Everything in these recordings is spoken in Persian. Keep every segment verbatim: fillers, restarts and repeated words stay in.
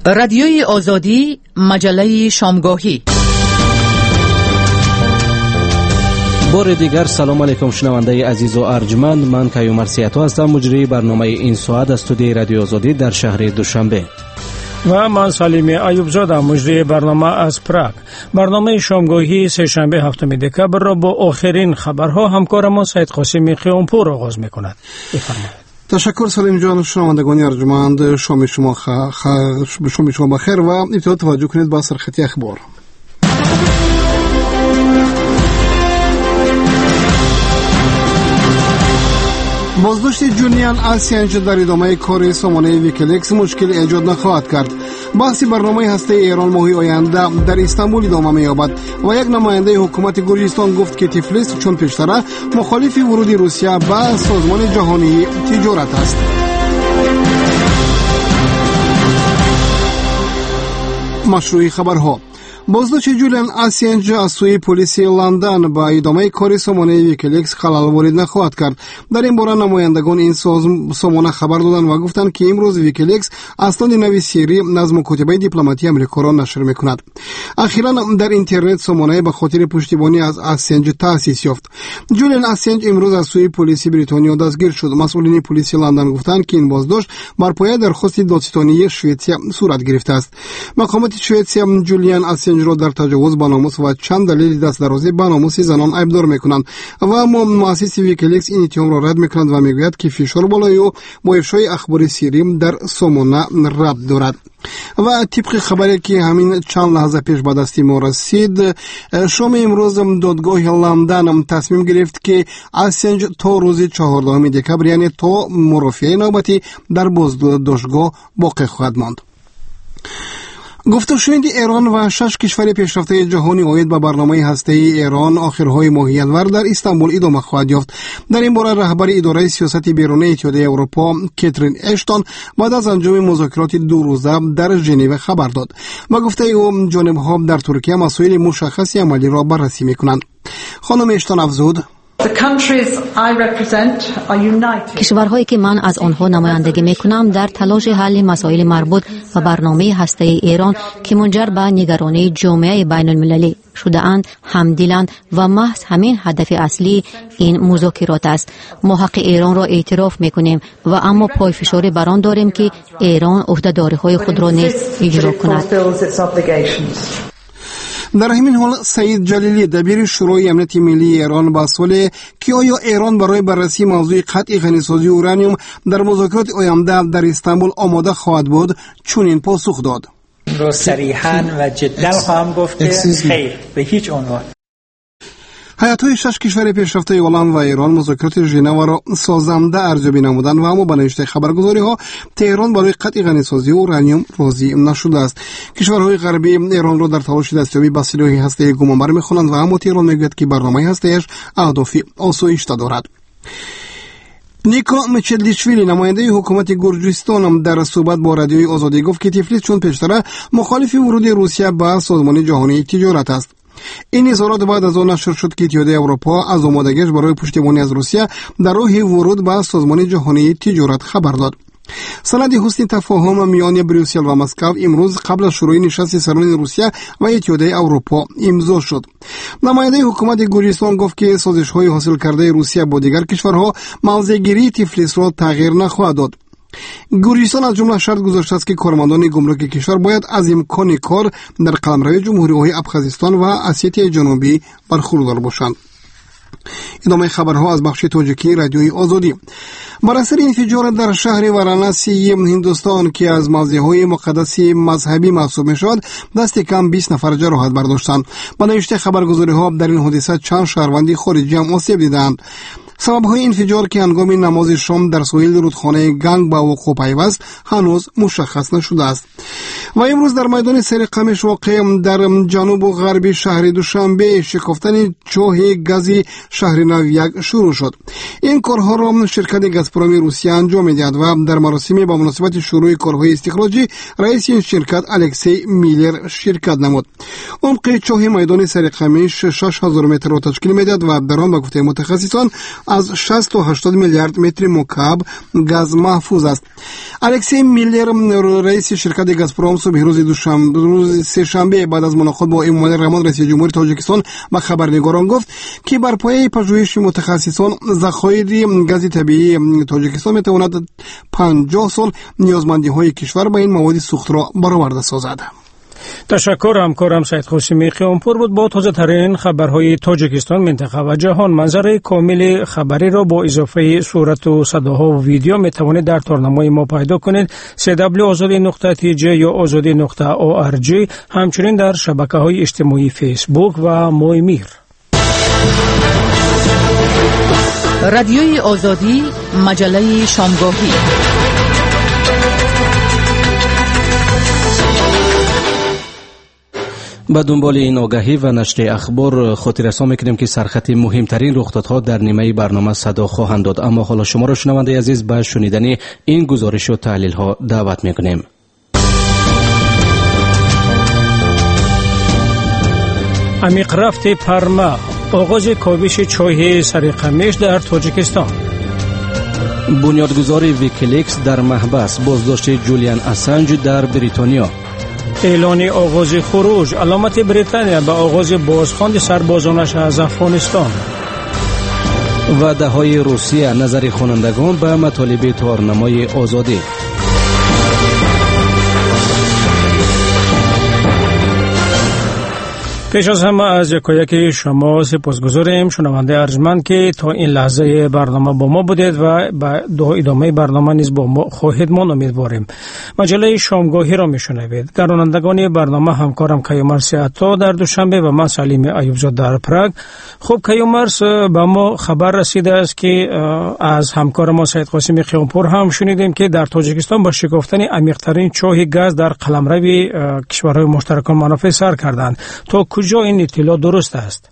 رادیوی آزادی، مجله شامگاهی. بار دیگر سلام علیکم شنونده عزیز و ارجمند، من کیومرث سیاتو هستم، مجری برنامه این ساعت از استودیوی رادیو آزادی در شهر دوشنبه. و من سلیم ایوب زاده، مجری برنامه از پراگ. برنامه شامگاهی سه شنبه هفتم دکبر را با آخرین خبرها همکارمان سید قاسمی خیامپور آغاز می‌کند. بفرمایید. تشکر سلیم جان. شنوندگان ارجمند، شام شما خ... خ... شام شما بخیر و ابتدا توجه کنید به سرخطی اخبار. بازداشت جولیان آسانژ در ادامه کار سامانه ویکیلیکس مشکل ایجاد نخواهد کرد. بحث برنامه هسته ایران ماهی آینده در استانبول ادامه می‌یابد و یک نماینده حکومت گرجستان گفت که تیفلیس چون پیشتر مخالف ورود روسیه به سازمان جهانی تجارت است. مشروع خبرها. بازداشت جولیان آسانژ از سوی پلیس لندن با ادامه کار سامانه ویکیلیکس خلل وارد نخواهد کرد. در این باره نمایندگان این سامانه خبر دادند و گفتند که امروز ویکیلیکس اسناد نوی سری نظم و کتیبه دیپلماتی آمریکا را نشر می‌کند. اخیراً در اینترنت سامانه به خاطر پشتیبانی از آسانژ تأسیس یافت. جولیان آسانژ امروز از سوی پلیس بریتانیا دستگیر شد. مسئولین پلیس لندن گفتند که این بازداشت بر پایه درخواست دادستانی سوئیسیا صورت گرفته است. مقامات سوئیسیا جولیان آسانژ را در تجاوز به ناموس و چند دلیل دست درازی به ناموس زنان ایبدار میکنند و مؤسس ویکیلیکس این اتهام را رد میکنند و میگوید که فشار بالای او با افشای اخبار سری در سامانه ربط دارد. و طبق خبری که همین چند لحظه پیش به دست ما رسید، شام امروز دادگاه لندن تصمیم گرفت که آسانژ تا روز چهاردهم دکبر یعنی تا مرافعه نوبتی در بازداشتگاه باقی خواهد ماند. گفتگوی ایران و شش کشور پیشرفته جهانی اوید به برنامه هسته‌ای ایران آخرهای ماه ینور در استانبول ادامه خواهد یافت. در این باره رهبر اداره سیاست بیرونی اتحادیه اروپا کاترین اشتون بعد از انجام مذاکرات دو روزه در ژنو خبر داد و گفته او جانب‌ها در ترکیه مسائل مشخصی عملی را بررسی می‌کنند. خانم اشتون افزود: کشورهایی که من از آنها نمایندگی میکنم در تلاش حل مسائل مربوط به برنامه هسته‌ای ایران که منجر به نگرانی جامعه بین المللی شده اند همدلند و محض همین هدف اصلی این مذاکرات است. ما حق ایران را اعتراف میکنیم و اما پای فشاری بر آن داریم که ایران عهده‌داری‌های خود را نیز اجرا کند. در همین حال سعید جلیلی دبیر شورای امنیت ملی ایران با سوال که آیا ایران برای بررسی موضوع قطع غنیسازی اورانیوم در مذاکرات آینده در استانبول آماده خواهد بود چنین پاسخ داد: رو صریحاً و جداً خواهم گفت که خیر، به هیچ عنوان. هیئت‌های شش کشور پیشرفته عالم و ایران مذاکرات ژنو را سازنده ارزیابی نمودند و اما به نوشته خبرگزاری‌ها تهران برای قطع غنیسازی اورانیوم راضی نشده است. کشورهای غربی ایران را در تلاش دستیابی به سلاح هسته‌ای گمانبر می‌خوانند و اما تهران می‌گوید که برنامه هسته‌ایش اهداف آسایشته دارد. نیکو میچلدیشویلی نماینده حکومت گرجستان در صحبت با رادیوی آزادی گفت که تیفلیس چون پیشتر مخالف ورود روسیه به سازمان جهانی تجارت است. این اظهارات بعد از آن نشر شد که اتحادیه اروپا از آمادگیش برای پشتیبانی از روسیه در راه ورود به سازمان جهانی تجارت خبر داد. سند حسن تفاهم میان بریوسل و مسکو امروز قبل از شروع نشست سران روسیه و اتحادیه اروپا امضا شد. نماینده حکومت گرجستان گفت که سازش‌های حاصل کرده روسیه با دیگر کشورها موضع‌گیری تیفلیس را تغییر نخواهد داد. گرجستان از جمله شرط گذاشته است که کارمندان گمرک کشور باید از امکان کار در قلمرو جمهوری‌های ابخازستان و اسیای جنوبی برخوردار باشند. ادامه خبرها از بخش تاجیکی رادیوی آزادی. بر اثر انفجار در شهر وارانسی هندوستان که از موضع‌های مقدس مذهبی محسوب می‌شود دست کم بیست نفر جراحت برداشتند. با نوشته خبرگزاری‌ها در این حادثه چند شهروندی خارجی هم آسیب دیدند. سبب‌های انفجار که هنگام نماز شام در ساحل رودخانه گنگ به وقوع پیوست هنوز مشخص نشده است. و امروز در میدان سرقمش واقع در جنوب و غرب شهر دوشنبه شکافتن چاه گازی شهر نو یک شروع شد. این کارها را شرکت گازپروم روسیه انجام می‌دهد و در مراسمی با مناسبت شروع کارهای استخراجی رئیس این شرکت الکسی میلر شرکت نمود. عمق چاه میدان سرقمش شش هزار متر را تشکیل می‌دهد و در آن به گفته متخصصان از شصت تا هشتاد میلیارد متر مکعب گاز محفوظ است. الکسی میلر رئیس شرکت گازپروم صبح روز دوشنبه روز سه شنبه بعد از ملاقات با امامال رحمان رئیس جمهوری تاجیکستان به خبرنگاران گفت که بر پایه پژوهش متخصصان ذخایر گاز طبیعی تاجیکستان میتواند پنجاه سال نیازمندی‌های کشور به این مواد سوخت را برآورده سازد. تشکر همکارم سید قاسمی قیامپور بود با تازه ترین خبرهای تاجیکستان، منطقه و جهان. منظره کامل خبری را با اضافه صورت و صداها و ویدیو می توانید در تارنمای ما پیدا کنید سی دبلیو آزادی نقطه تی جی یا آزادی نقطه او آر جی، همچنین در شبکه های اجتماعی فیسبوک و مای میر. رادیوی آزادی، مجله شامگاهی. با دنبال این آگاهی و نشر اخبار خاطررسانی میکنیم که سرخط مهمترین رخدادها در نیمه برنامه صدا خواهند داد. اما حالا شما را شنونده عزیز به شنیدن این گزارش و تحلیل ها دعوت میکنیم. عمیق رفت پرما، آغاز کاوش چاه سرقمیش در تاجیکستان. بنیادگذار ویکیلیکس در محبس، بازداشت جولیان اسانج در بریتانیا. اعلان آغاز خروج، علامت بریتانیا به آغاز بازخواند سربازانش از افغانستان. وعده های روسیه، نظر خوانندگان به مطالب تارنمای آزادی. پیش از همه از یکایک شما سپاسگزاریم شنونده ارجمند که تا این لحظه برنامه با ما بودید و به ادامه برنامه نیز با ما خواهید ماند امیدواریم. مجله شامگاهی را میشنوید. گردانندگان برنامه همکارم کیومرث عطا در دوشنبه و من سلیم ایوبزاده در پراگ. خب کیومرث، به ما خبر رسیده است که از همکار ما سید قاسمی قیامپور هم شنیدیم که در تاجیکستان با شکافتن عمیق‌ترین چاه گاز در قلمرو کشورهای مشترکان منافع سر کردند. تا کجا این اطلاع درست است؟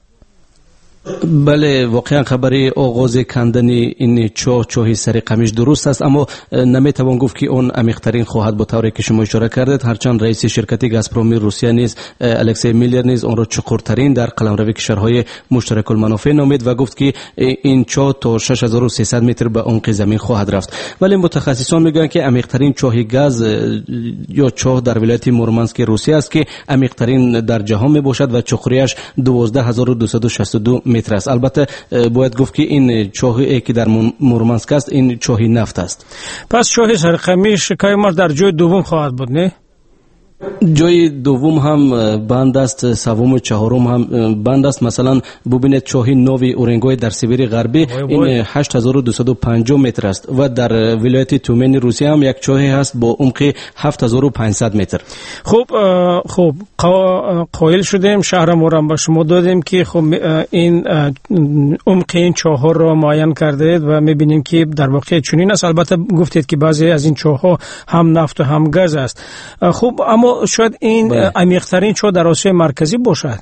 بله، واقعا خبری آغاز کندن این چاه چاه سرقمیش درست است، اما نمیتوان گفت که اون عمیق‌ترین خواهد با طوری که شما اشاره کردید. هرچند رئیس شرکت گازپروم روسیه نیز الکسی میلر نیز اون را چقورترین در قلمرو کشورهای مشترک المنافع نامید و گفت که این چاه تا شش هزار و سیصد متر به عمق زمین خواهد رفت. ولی متخصصان میگن که عمیق‌ترین چاه گاز یا چاه در ولایت مورمانسک روسیه است که عمیق‌ترین در جهان میباشد و چقوریش دوازده هزار و دویست و شصت و دو متر است. البته باید گفت که این چاهی که در مورمانسک است این چاهی نفت است. پس چاه سرقمیش کیومرث در جای دوم خواهد بود، نه؟ جای دوم هم بند است، سوم و چهارم هم بند است. مثلا ببینید چاه نوی اورنگوی در سیبری غربی این هشت هزار و دویست و پنجاه متر است و در ولایت تومن روسیه هم یک چاهی هست با عمق هفت هزار و پانصد متر. خب خب قائل شدیم، شهرمون را به شما دادیم که خب این عمق این چاه‌ها را معین کردید و می‌بینیم که در واقع چنین است. البته گفتید که بعضی از این چاه‌ها هم نفت و هم گاز است. خب اما شاید این عمیق‌ترین چاه در آسیا مرکزی باشد.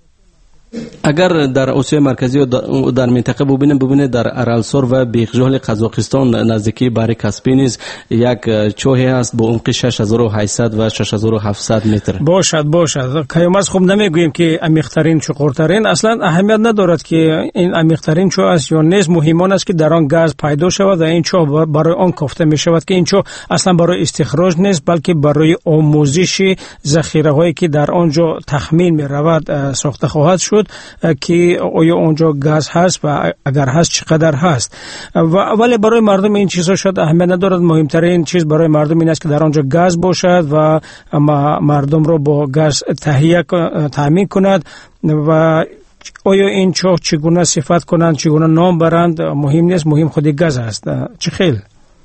اگر در آسیا مرکزی و در منطقه ببینیم ببینید در ارالسور و بیغجال قزاقستان نزدیکی بحر کاسپی نیز یک چاهی است با عمق شش هزار و هشتصد و شش هزار و هفتصد متر. باشد باشد کیومرث، خوب نمیگوییم که عمیق‌ترین چقورترین، اصلا اهمیت ندارد که این عمیق‌ترین چاه است یا نیست. مهم است که در آن گاز پیدا شود و این چاه برای آن کافته می شود که این چاه اصلا برای استخراج نیست بلکه برای آموزش ذخیره‌هایی که در آنجا تخمین می رود ساخته خواهد شد که آیا اونجا گاز هست و اگر هست چقدر هست. و ولی برای مردم این چیزا شاید اهمیت ندارد. مهمترین چیز برای مردم این است که در آنجا گاز باشد و مردم رو با گاز تهیه تامین کند و آیا این چاه چگونه صفت کنند، چگونه نام برند مهم نیست، مهم خود گاز است. چه خیل؟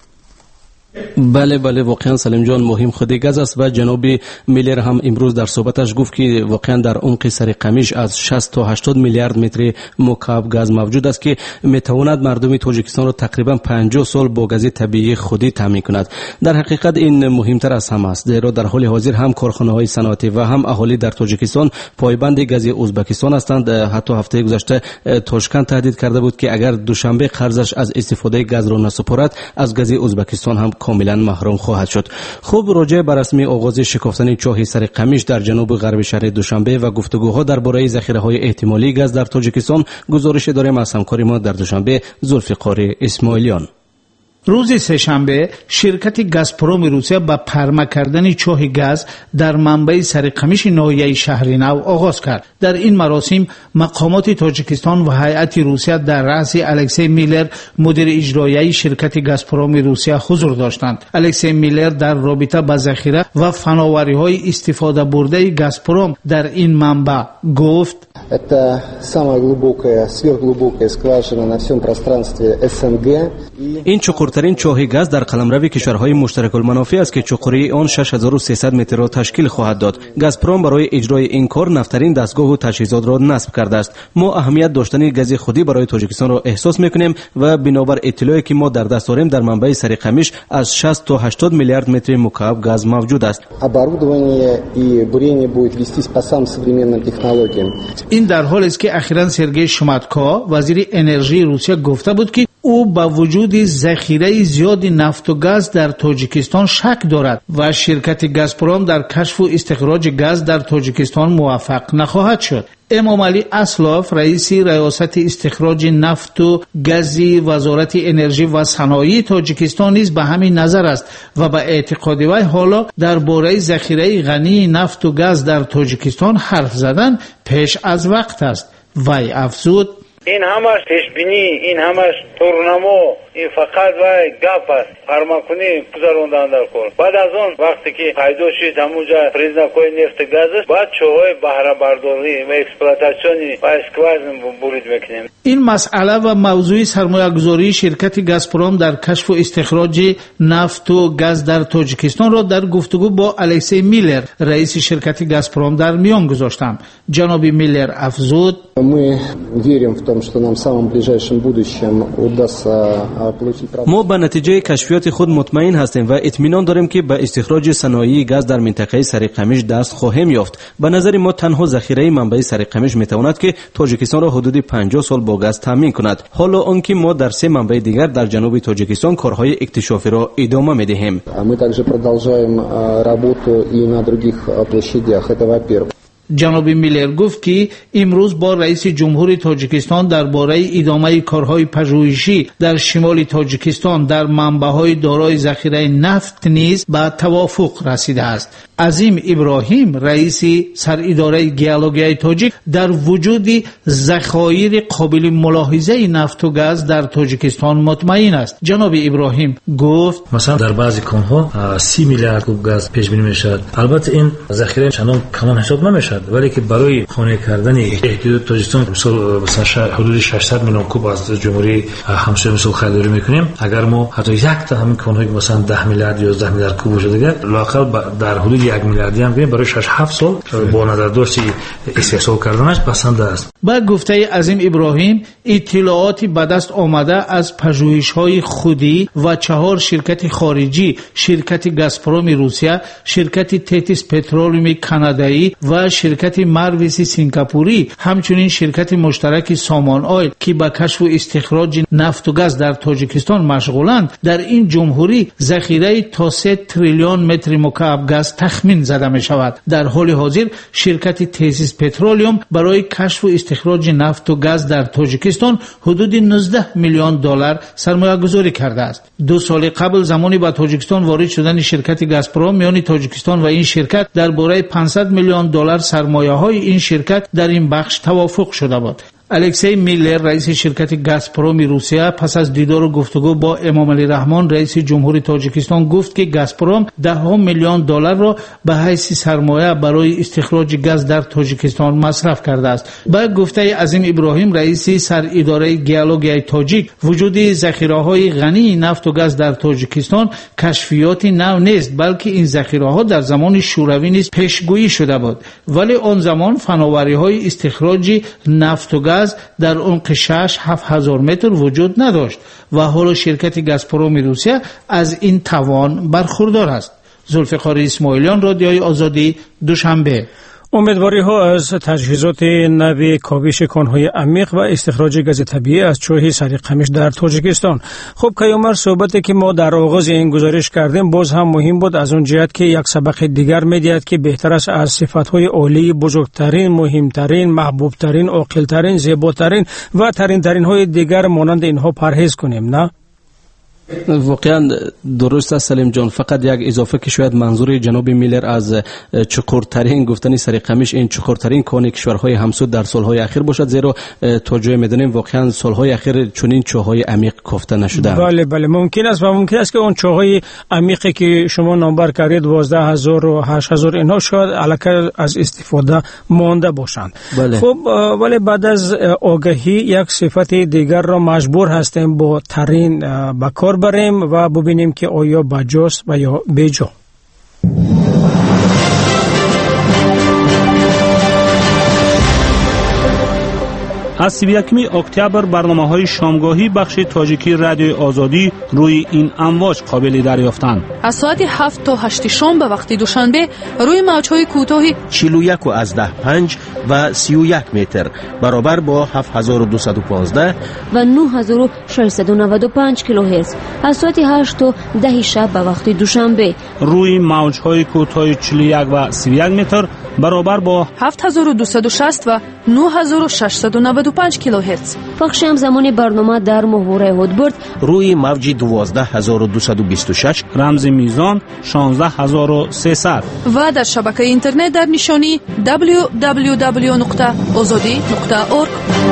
بله بله واقعا سلیم جان، مهم خود گاز است و جناب میلر هم امروز در صحبتش گفت که واقعا در عمق سرقمیش از شصت تا هشتاد میلیارد متر مکعب گاز موجود است که میتواند مردم تاجیکستان را تقریبا پنجاه سال با گاز طبیعی خودی تامین کند. در حقیقت این مهمتر از همه است، زیرا در حال حاضر هم کارخانه‌های صنعتی و هم اهالی در تاجیکستان پایبند گاز ازبکستان هستند. حتی هفته گذشته تاشکند تهدید کرده بود که اگر دوشنبه قرضش از استفاده گاز را نسپارد از گاز ازبکستان هم کاملا محروم خواهد شد. خوب راجع به رسمی آغاز شکافتن چاه سر قمیش در جنوب غرب شهر دوشنبه و گفتگوها درباره ذخیره‌های احتمالی گاز در تاجیکستان گزارش داریم از همکار ما در دوشنبه ذوالفقار اسماعیلیان. روز سه‌شنبه شرکت گازپروم روسیه با پرما کردن چاه گاز در منبع سرقمیش ناحیه شهر نو آغاز کرد. در این مراسم مقامات تاجیکستان و هیئت روسیه در رأس الکسی میلر مدیر اجرایی شرکت گازپروم روسیه حضور داشتند. الکسی میلر در رابطه با ذخیره و فناوری‌های استفاده برده گازپروم در این منبع گفت: Это самая глубокая, сверхглубокая скважина на всем пространстве эс эн гэ. این چقورترین چاه گاز در قلمرو کشورهای مشترک المنافع است که چقوری آن شش هزار و سیصد متر را تشکیل خواهد داد. گازپروم برای اجرای این کار نفترین دستگاه و تجهیزات را نصب کرده است. ما اهمیت داشتن گاز خودی برای تاجیکستان را احساس میکنیم و بنابر اطلاعی که ما در دست داریم در منبع سرقمیش از شصت تا هشتاد میلیارد متر مکعب گاز موجود است. Оборудование и бурение будет вестись по самым современным технологиям. این در حالی است که اخیراً سرگئی شماتکا وزیر انرژی روسیه گفته بود که او با وجود ذخیره زیاد نفت و گاز در تاجیکستان شک دارد و شرکت گازپروم در کشف و استخراج گاز در تاجیکستان موفق نخواهد شد. امام علی اسلاف رئیس ریاست استخراج نفت و گاز وزارت انرژی و صنایع تاجیکستان نیز به همین نظر است و به اعتقاد وی حالا درباره ذخیره غنی نفت و گاز در تاجیکستان حرف زدن پیش از وقت است. وی افزود: این همش پیشبینی، این همش تورنمو، این فقط وای گپ است. پرماکنی گذروندن در کار. بعد از اون وقتی که پیدا شد همونجا پریزناکای نفت گاز است، بعد چاهای بهره برداری و اکسپلواتاسیونی و اسکوازن برید میکنیم. این مسئله و موضوع سرمایه گذاری شرکت گازپروم در کشف و استخراج نفت و گاز در تاجیکستان را در گفتگو با الکسی میلر رئیس شرکت گازپروم در میان گذاشتم. جناب میلر افزود: Мы верим в том, что нам в самом ближайшем будущем удастся получить. ما به نتیجه کشفیات خود مطمئن هستیم و اطمینان داریم که به استخراج صنایع گاز در منطقه سرقمیش دست خواهیم یافت. به نظر ما تنها ذخیره منبع سرقمیش میتواند که تاجیکستان را حدود پنجاه سال با گاز تامین کند. حالا آنکه ما در سه منبع دیگر در جنوب تاجیکستان کارهای اکتشافی را ادامه میدهیم. Мы также продолжаем работу и на других площадях. Это во-первых. جناب میلر گفت که امروز با رئیس جمهور تاجیکستان درباره ادامه کارهای پژوهشی در شمال تاجیکستان در منبع‌های دارای ذخیره نفت نیز به توافق رسیده است. عظیم ابراهیم رئیس سراداره گیولوژی تاجیک در وجود ذخایر قابل ملاحظه نفت و گاز در تاجیکستان مطمئن است. جناب ابراهیم گفت: مثلا در بعضی کانها سی میلیارد کوب گاز پیش بینی میشد. البته این ذخیره چندان کمان حساب نمیشد، ولی که برای خانه کردن احتیاجات تاجیکستان مثلا حدود ششصد میلیون کوب از جمهوری همسایه مثل خریداری میکنیم. اگر ما حتی یک تا همین کانهایی مثلا ده میلیارد یا یازده میلیارد کوب باشه دیگه لااقل در حدود یک میلیاردی هم برای شش هفت سال با نظر داشت استحصال کردنش بسنده است. با گفته عظیم ابراهیم اطلاعاتی به دست آمده از پژوهش‌های خودی و چهار شرکت خارجی، شرکت گازپروم روسیه، شرکت تتیس پترولیوم کانادایی و شرکت مرویسی سینگاپوری، همچنین شرکت مشترک سامان آیل که با کشف و استخراج نفت و گاز در تاجیکستان مشغولند، در این جمهوری ذخیره تا سه تریلیون متر مکعب گاز تخمین زده می شود. در حال حاضر شرکت تتیس پترولیوم برای کشف و استخراج نفت و گاز در تاجیکستان حدود نوزده میلیون دلار سرمایه گذاری کرده است. دو سال قبل زمانی با تاجیکستان وارد شدن شرکت گازپروم میان تاجیکستان و این شرکت درباره پانصد میلیون دلار سرمایه های این شرکت در این بخش توافق شده بود. الکسی میلر رئیس شرکت گازپروم روسیه پس از دیدار و گفتگو با امام علی رحمان رئیس جمهوری تاجیکستان گفت که گازپروم ده میلیون دلار را به حیث سرمایه برای استخراج گاز در تاجیکستان مصرف کرده است. با گفته عظیم ابراهیم رئیس سراداره گیولوژی تاجیک، وجود ذخیره‌های غنی نفت و گاز در تاجیکستان کشفیاتی نو نیست، بلکه این ذخیره‌ها در زمان شوروی نیز پیشگویی شده بود، ولی آن زمان فناوری‌های استخراج نفت و گاز در عمق شش هفت هزار متر وجود نداشت و حالا شرکت گازپروم روسیه از این توان برخوردار است. ذوالفقار اسماعیلیان، رادیوی آزادی، دوشنبه. امیدواری ها از تجهیزات نو کاوش کانهای عمیق و استخراج گاز طبیعی از چاه سری قمیش در تاجیکستان. خب کیامر، صحبتی که ما در آغاز این گزارش کردیم باز هم مهم بود، از اون جهت که یک سبق دیگر می‌دهد که بهتر است از صفات‌های عالی، بزرگترین، مهمترین، محبوبترین، عاقل‌ترین، زیباترین و ترین ترین های دیگر مانند اینها پرهیز کنیم، نه؟ واقعا درست است سلیم جان. فقط یک اضافه که شاید منظور جناب میلر از چقرترین گفتنی سری قمیش این چقرترین کان کشورهای همسود در سالهای اخیر باشد، زیرا تا جای میدونیم واقعا سالهای اخیر چنین چاهای عمیق کافته نشده. بله بله ممکن است و ممکن است که اون چاهای عمیقی که شما نامبر کردید دوازده هزار و هشت هزار اینها شاید الکی از استفاده مانده باشند. بله. خب ولی بعد از آگاهی یک صفت دیگر را مجبور هستیم با ترین به کار بریم و ببینیم که آیا بجاست و یا بیجا. از سی و یکم اکتبر برنامه‌های شامگاهی بخش تاجیکی رادیوی آزادی روی این امواج قابل دریافتند. از ساعت هفت تا هشت شام به وقت دوشنبه روی موج‌های کوتاه چهل و یک و از ده پنج و سی و یک متر برابر با هفت هزار و دویست و پانزده و نه هزار و ششصد و نود و پنج کیلوهرتز از ساعت هشت تا ده شب به وقت دوشنبه روی موج‌های کوتاه چهل و یک و سی و یک متر برابر با هفت هزار و دویست و شصت و نه هزار و ششصد و نود و پنج کیلوهرتز. پخش همزمان برنامه در محور هودبرد روی موج دوازده هزار و دویست و بیست و شش، رمز میزان شانزده هزار و سیصد و در شبکه اینترنت در نشانی دبلیو دبلیو دبلیو نقطه آزادی نقطه اورگ.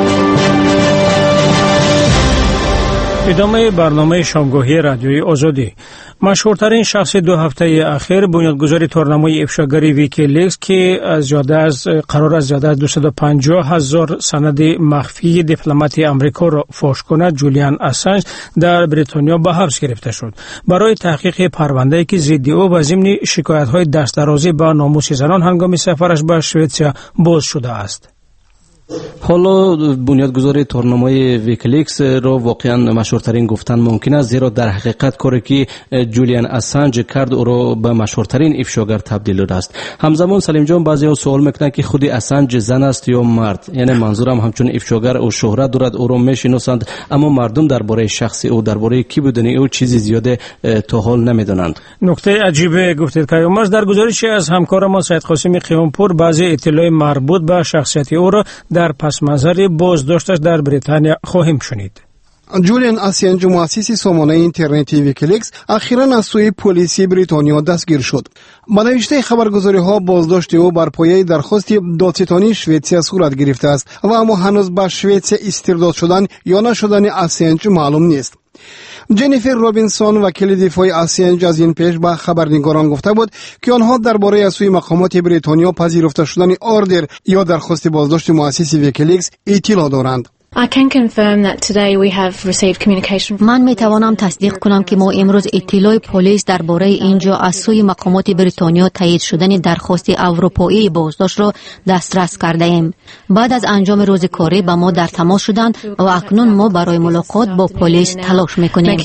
ادامه برنامه شامگاهی رادیوی آزادی. مشهورترین شخص دو هفته اخیر بنیانگذار تورنمای افشاگری ویکیلیکس که از زیاده از قرار از زیاده از دویست و پنجاه هزار سند مخفی دیپلمات آمریکا را فاش کند، جولیان اسانژ در بریتانیا به حبس گرفته شد برای تحقیق پرونده‌ای که ضد او و ضمن شکایت‌های دست‌درازی به ناموس زنان هنگام سفرش به سوئیسرا باز شده است. حالا بنیادگذار تورنمای ویکیلیکس را واقعا مشهورترین گفتن ممکن است، زیرا در حقیقت کاری که جولیان اسانژ کرد او را به مشهورترین افشاگر تبدیل داده است. همزمان سلیم جان بعضی‌ها سوال میکنند که خود اسانژ زن است یا مرد، یعنی منظورم همچون افشاگر او شهرت دارد، او را میشناسند، اما مردم درباره شخص او، درباره کی بودنی او چیزی زیاده تا حال نمیدونند. نکته عجیبه گفتید که امروز در گزارشی از همکار ما سید قاسمی قیامپور بعضی اطلاعات مربوط به شخصیت او را در پس منظر بازداشتش در بریتانیا خواهیم شنید. جولیان اسانژ مؤسس سامانه اینترنتی ویکیلیکس اخیراً از سوی پلیس بریتانیا دستگیر شد. با نوشته خبرگزاری‌ها بازداشت او بر پایه درخواست دادستانی سوئیسرا صورت گرفته است و اما هنوز به سوئیسرا استرداد شدن یا نشدن اسانژ معلوم نیست. جنیفر رابینسون وکیل دفاع اسانژ از این پیش به خبرنگاران گفته بود که آنها درباره از سوی مقامات بریتانیا پذیرفته شدن آردر یا درخواست بازداشت مؤسس ویکیلیکس اطلاع دارند. من می توانم تصدیق کنم که ما امروز اطلاع پلیس درباره اینجا از سوی مقامات بریتانیا تایید شدن درخواست اروپایی بازداشت را دسترس کرده ایم. بعد از انجام روز کاری با ما در تماس شدند و اکنون ما برای ملاقات با پلیس تلاش می کنیم.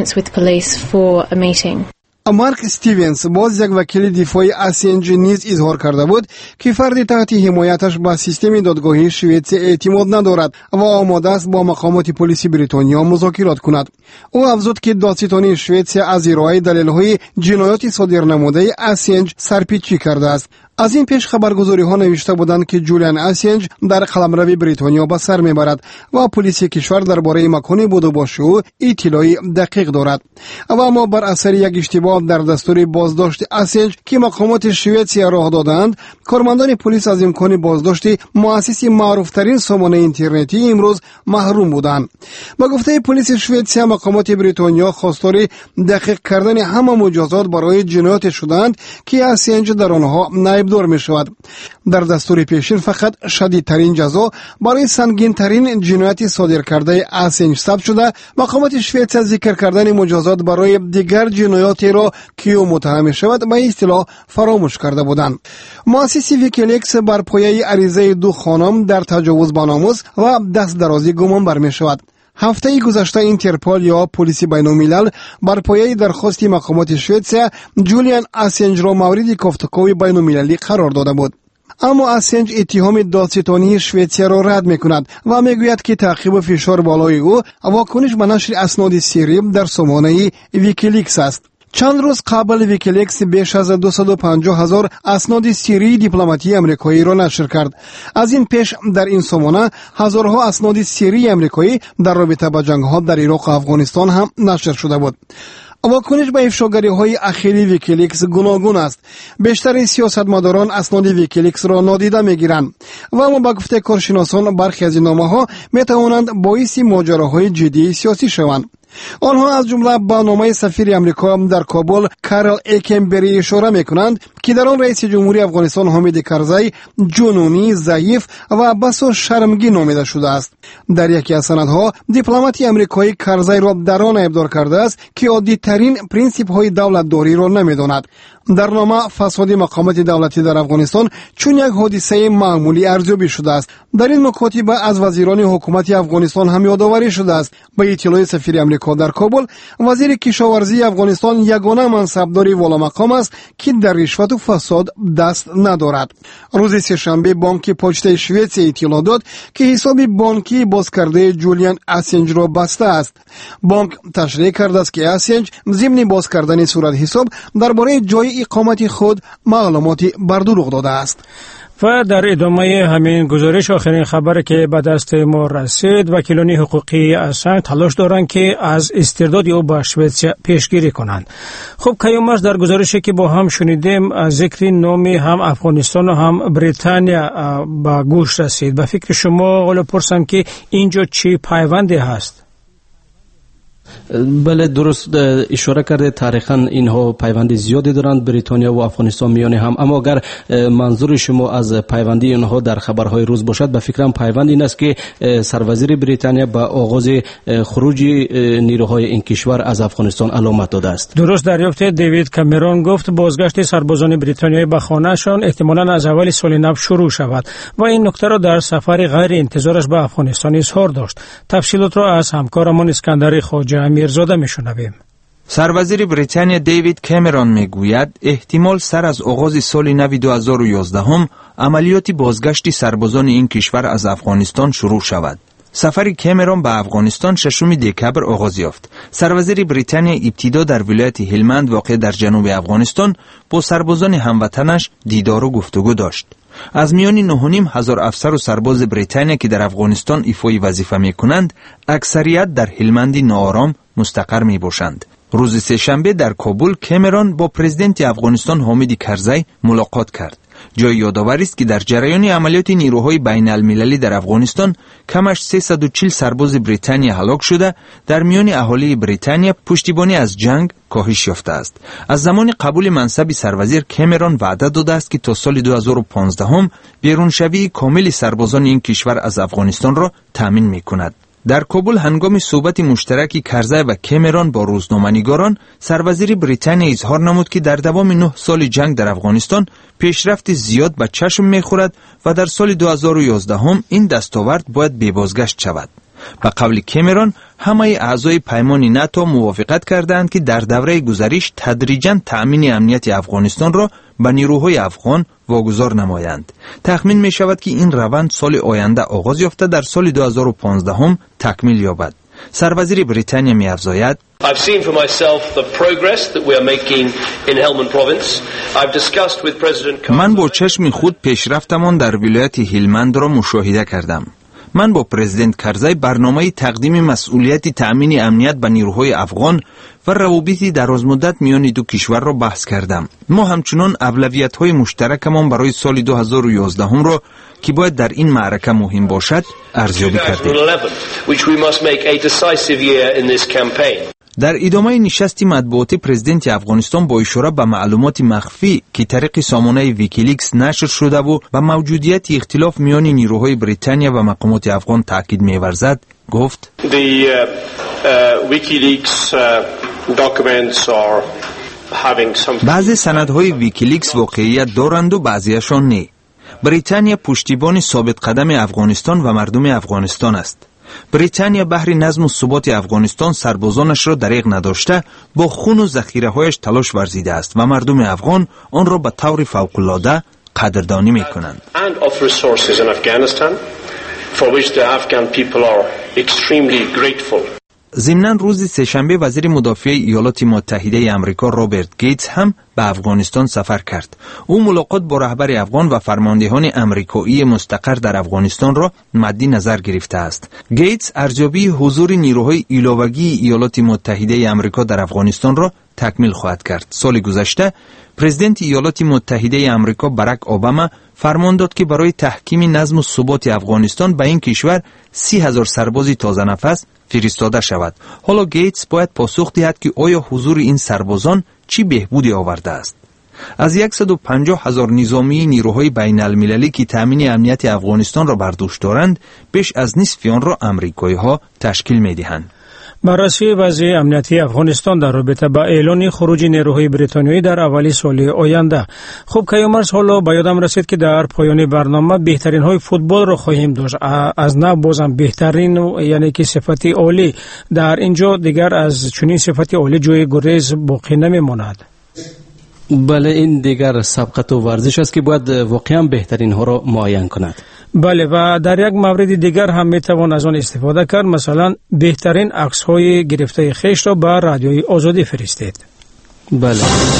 مارک استیونز باز یک وکیل دفاع اسانژ نیز اظهار کرده بود که فرد تحت حمایتش به سیستم دادگاهی سوئیسرا اعتماد ندارد و آماده است با مقامات پلیس بریتانیا مذاکرات کند. او افزود که دادستانی سوئیسرا از ارائه دلایل جنایات صادر نموده اسانژ سرپیچی کرده است. از این پیش خبرگزاری ها نوشته بودند که جولیان اسانژ در قلمرو بریتانیا به سر میبرد و پلیس کشور درباره مکان بود و باش او اطلاعی دقیق دارد. و اما بر اثر یک اشتباه در دستور بازداشت اسانژ که مقامات سوئیسرا راه دادند، کارمندان پلیس از امکان بازداشت مؤسس معروفترین سامانه اینترنتی امروز محروم بودند. با گفته پلیس سوئیسرا، مقامات بریتانیا خواستار دقیق کردن همه مجازات برای جنایات شدند که اسانژ در آنها نایب دار می شود. در دستور پیشین فقط شدیدترین جزا برای سنگین ترین جنایت صادر کرده اسانژ ثبت شده. مقامات سوئیسرا ذکر کردن مجازات برای دیگر جنایاتی را که او متهم می شود به اصطلاح فراموش کرده بودند. مؤسس ویکیلیکس بر پایه عریضه دو خانم در تجاوز به ناموس و دست درازی گمان بر می شود. هفته گذشته اینترپول یا پلیس بین‌الملل بر پایه درخواست مقامات سوئیسرا جولیان اسانژ را مورد گفتگوی بین‌المللی قرار داده بود. اما اسنج اتهام دادستانی شویتسیا را رد میکند و میگوید که تعقیب و فشار بالای او واکنش به نشر اسناد سری در سامانه ویکیلیکس است. چند روز قبل ویکیلیکس بیش از دویست و پنجاه هزار اسناد سری دیپلماتی امریکایی را نشر کرد. از این پیش در این سامانه هزارها اسناد سری امریکایی در رابطه با جنگ‌ها در عراق و افغانستان هم نشر شده بود. واکنش به افشاگری‌های اخیری ویکیلیکس گوناگون است. بیشتر سیاستمداران اسناد ویکیلیکس را نادیده می‌گیرند و اما با گفته کارشناسان برخی از این نامه‌ها می‌توانند باعث ماجراهای جدی سیاسی شوند. آنها از جمله با نامه سفیر امریکا در کابل کارل ایکنبری اشاره میکنند که در آن رئیس جمهوری افغانستان حامد کرزی جنونی، ضعیف و بس و شرمگین نامیده شده است. در یکی از سندها دیپلماتی امریکایی کرزی را در آن ابدار کرده است که عادی ترین پرینسیپ های دولت داری را نمیداند. در نامه فساد مقامات دولتی در افغانستان چون یک حادثه معمولی ارزیابی شده است. در این مکاتبه از وزیران حکومت افغانستان هم یادآوری شده است. به اطلاع سفیر امریکا در کابل، وزیر کشاورزی افغانستان یگانه منصبداری والا مقام است که در رشوت و فساد دست ندارد. روز سه‌شنبه بانک پوچت شویتسیا اطلاع داد که حساب بانکی بازکرده جولیان اسنج را بسته است. بانک تشریح کرده است که اسنج ضمن باز کردن صورت حساب درباره جای اقامت خود معلوماتی بر دروغ داده است. و در ادامه همین گزارش آخرین خبر که به دست ما رسید، وکیلان حقوقی اسنج تلاش دارند که از استرداد او به شویتسیا پیشگیری کنند. خب کیامرز در گزارشی که با هم شنیدیم ذکر نام هم افغانستان و هم بریتانیا به گوش رسید. به فکر شما حالا پرسم که اینجا چی پیوندی هست؟ بله درست اشاره کرده، تاریخاً اینها پیوندی زیادی دارند بریتانیا و افغانستان میان هم، اما اگر منظور شما از پیوندی اینها در خبرهای روز باشد، به فکرم پیوند این است که سروزیر بریتانیا با آغاز خروج نیروهای این کشور از افغانستان علامت داده است. درست دریافت دیوید کامرون گفت بازگشت سربازان بریتانیایی به خانه‌شان احتمالاً از اول سال نو شروع شود و این نکته را در سفر غیر انتظارش به افغانستان اظهار داشت. تفصیلات را از همکارمان اسکندر خواجه امیرزاده میشنویم. سروزیر بریتانیا دیوید کامرون میگوید احتمال سر از آغاز سال نو دو هزار و یازده هم عملیات بازگشت سربازان این کشور از افغانستان شروع شود. سفر کامرون به افغانستان ششم دکبر آغاز یافت. سروزیر بریتانیا ابتدا در ولایت هلمند واقع در جنوب افغانستان با سربازان هموطنش دیدار و گفتگو داشت. از میان نه و نیم هزار افسر و سرباز بریتانیا که در افغانستان ایفای وظیفه می کنند، اکثریت در هلمند ناآرام مستقر می باشند. روز سه‌شنبه در کابل کامرون با پرزیدنت افغانستان حامد کرزی ملاقات کرد. جای یادآوری است که در جریان عملیات نیروهای بین المللی در افغانستان کمش سیصد و چهل سرباز بریتانیا هلاک شده، در میان اهالی بریتانیا پشتیبانی از جنگ کاهش یافته است. از زمان قبول منصب سروزیر کامرون وعده داده است که تا سال دو هزار و پانزده هم بیرونشوی کامل سربازان این کشور از افغانستان را تامین می‌کند. در کابل هنگام صحبت مشترکی کرزی و کامرون با روزنامه‌نگاران، سروزیر بریتانیا اظهار نمود که در دوام نه سال جنگ در افغانستان پیشرفت زیاد به چشم می‌خورد و در سال دو هزار و یازده هم این دستاورد باید بازگشت شود. به قول کامرون، همه اعضای پیمان ناتو موافقت کردند که در دوره گذشته تدریجاً تأمین امنیت افغانستان را به نیروهای افغان واگذار نمایند. تخمین می شود که این روند سال آینده آغاز یافته در سال دو هزار و پانزده هم تکمیل یابد. سروزیر بریتانیا می افزاید: I've seen for myself the progress that we are making in Helmand province. I've discussed with President من با چشم خود پیشرفتمان در ولایت هلمند را مشاهده کردم. من با پرزیدنت کرزی برنامه تقدیم مسئولیت تأمین امنیت به نیروهای افغان و روابط درازمدت میان دو کشور را بحث کردم. ما همچنان اولویت‌های مشترکمان برای سال دو هزار و یازده هم را که باید در این معرکه مهم باشد ارزیابی کردیم. در ادامه نشست مطبوعاتی پرزیدنت افغانستان با اشاره به معلومات مخفی که طریق سامانه ویکیلیکس نشر شده و به موجودیت اختلاف میان نیروهای بریتانیا و مقامات افغان تاکید می‌ورزد، گفت: The uh, uh, WikiLeaks uh, documents are having some بعضی سندهای ویکیلیکس واقعیت دارند و بعضیشان نه. بریتانیا پشتیبان ثابت قدم افغانستان و مردم افغانستان است. بریتانیا بهر نظم و ثبات افغانستان سربازانش را دریغ نداشته با خون و ذخیره‌هایش تلاش ورزیده است و مردم افغان آن را به طور فوق‌العاده قدردانی میکنند. And of resources in Afghanistan for which the Afghan people are extremely grateful. ضمناً روز سه‌شنبه وزیر مدافع ایالات متحده آمریکا رابرت گیتس هم به افغانستان سفر کرد. او ملاقات با رهبر افغان و فرماندهان آمریکایی مستقر در افغانستان را مد نظر گرفته است. گیتس ارزیابی حضور نیروهای ایلاوگی ایالات متحده آمریکا در افغانستان را تکمیل خواهد کرد. سال گذشته پرزیدنت ایالات متحده آمریکا باراک اوباما فرمان داد که برای تحکیم نظم و ثبات افغانستان به این کشور سی هزار سرباز تازه نفس فرستاده شود. حالا گیتس باید پاسخ دهد که آیا حضور این سربازان چی بهبودی آورده است. از صد و پنجاه هزار نظامی نیروهای بین المللی که تامین امنیت افغانستان را بر دوش دارند، بیش از نصف آن را آمریکایی ها تشکیل می دهند. بررسی وضع امنیتی افغانستان در رابطه با اعلان خروج نیروهای بریتانیایی در اوایل سال آینده. خب کیامرز، حالا به یادم رسید که در پایان برنامه بهترین های فوتبال را خواهیم داشت. از نه بازم بهترین، یعنی که صفتی عالی. در اینجا دیگر از چنین صفتی عالی جای گریز باقی نمیماند. بله، این دیگر سبقت و ورزش است که باید واقعا بهترین ها را معین کند. بله، و در یک مورد دیگر هم میتوان از آن استفاده کرد. مثلا بهترین عکس های گرفته خیش را به رادیوی آزادی فرستید. بله.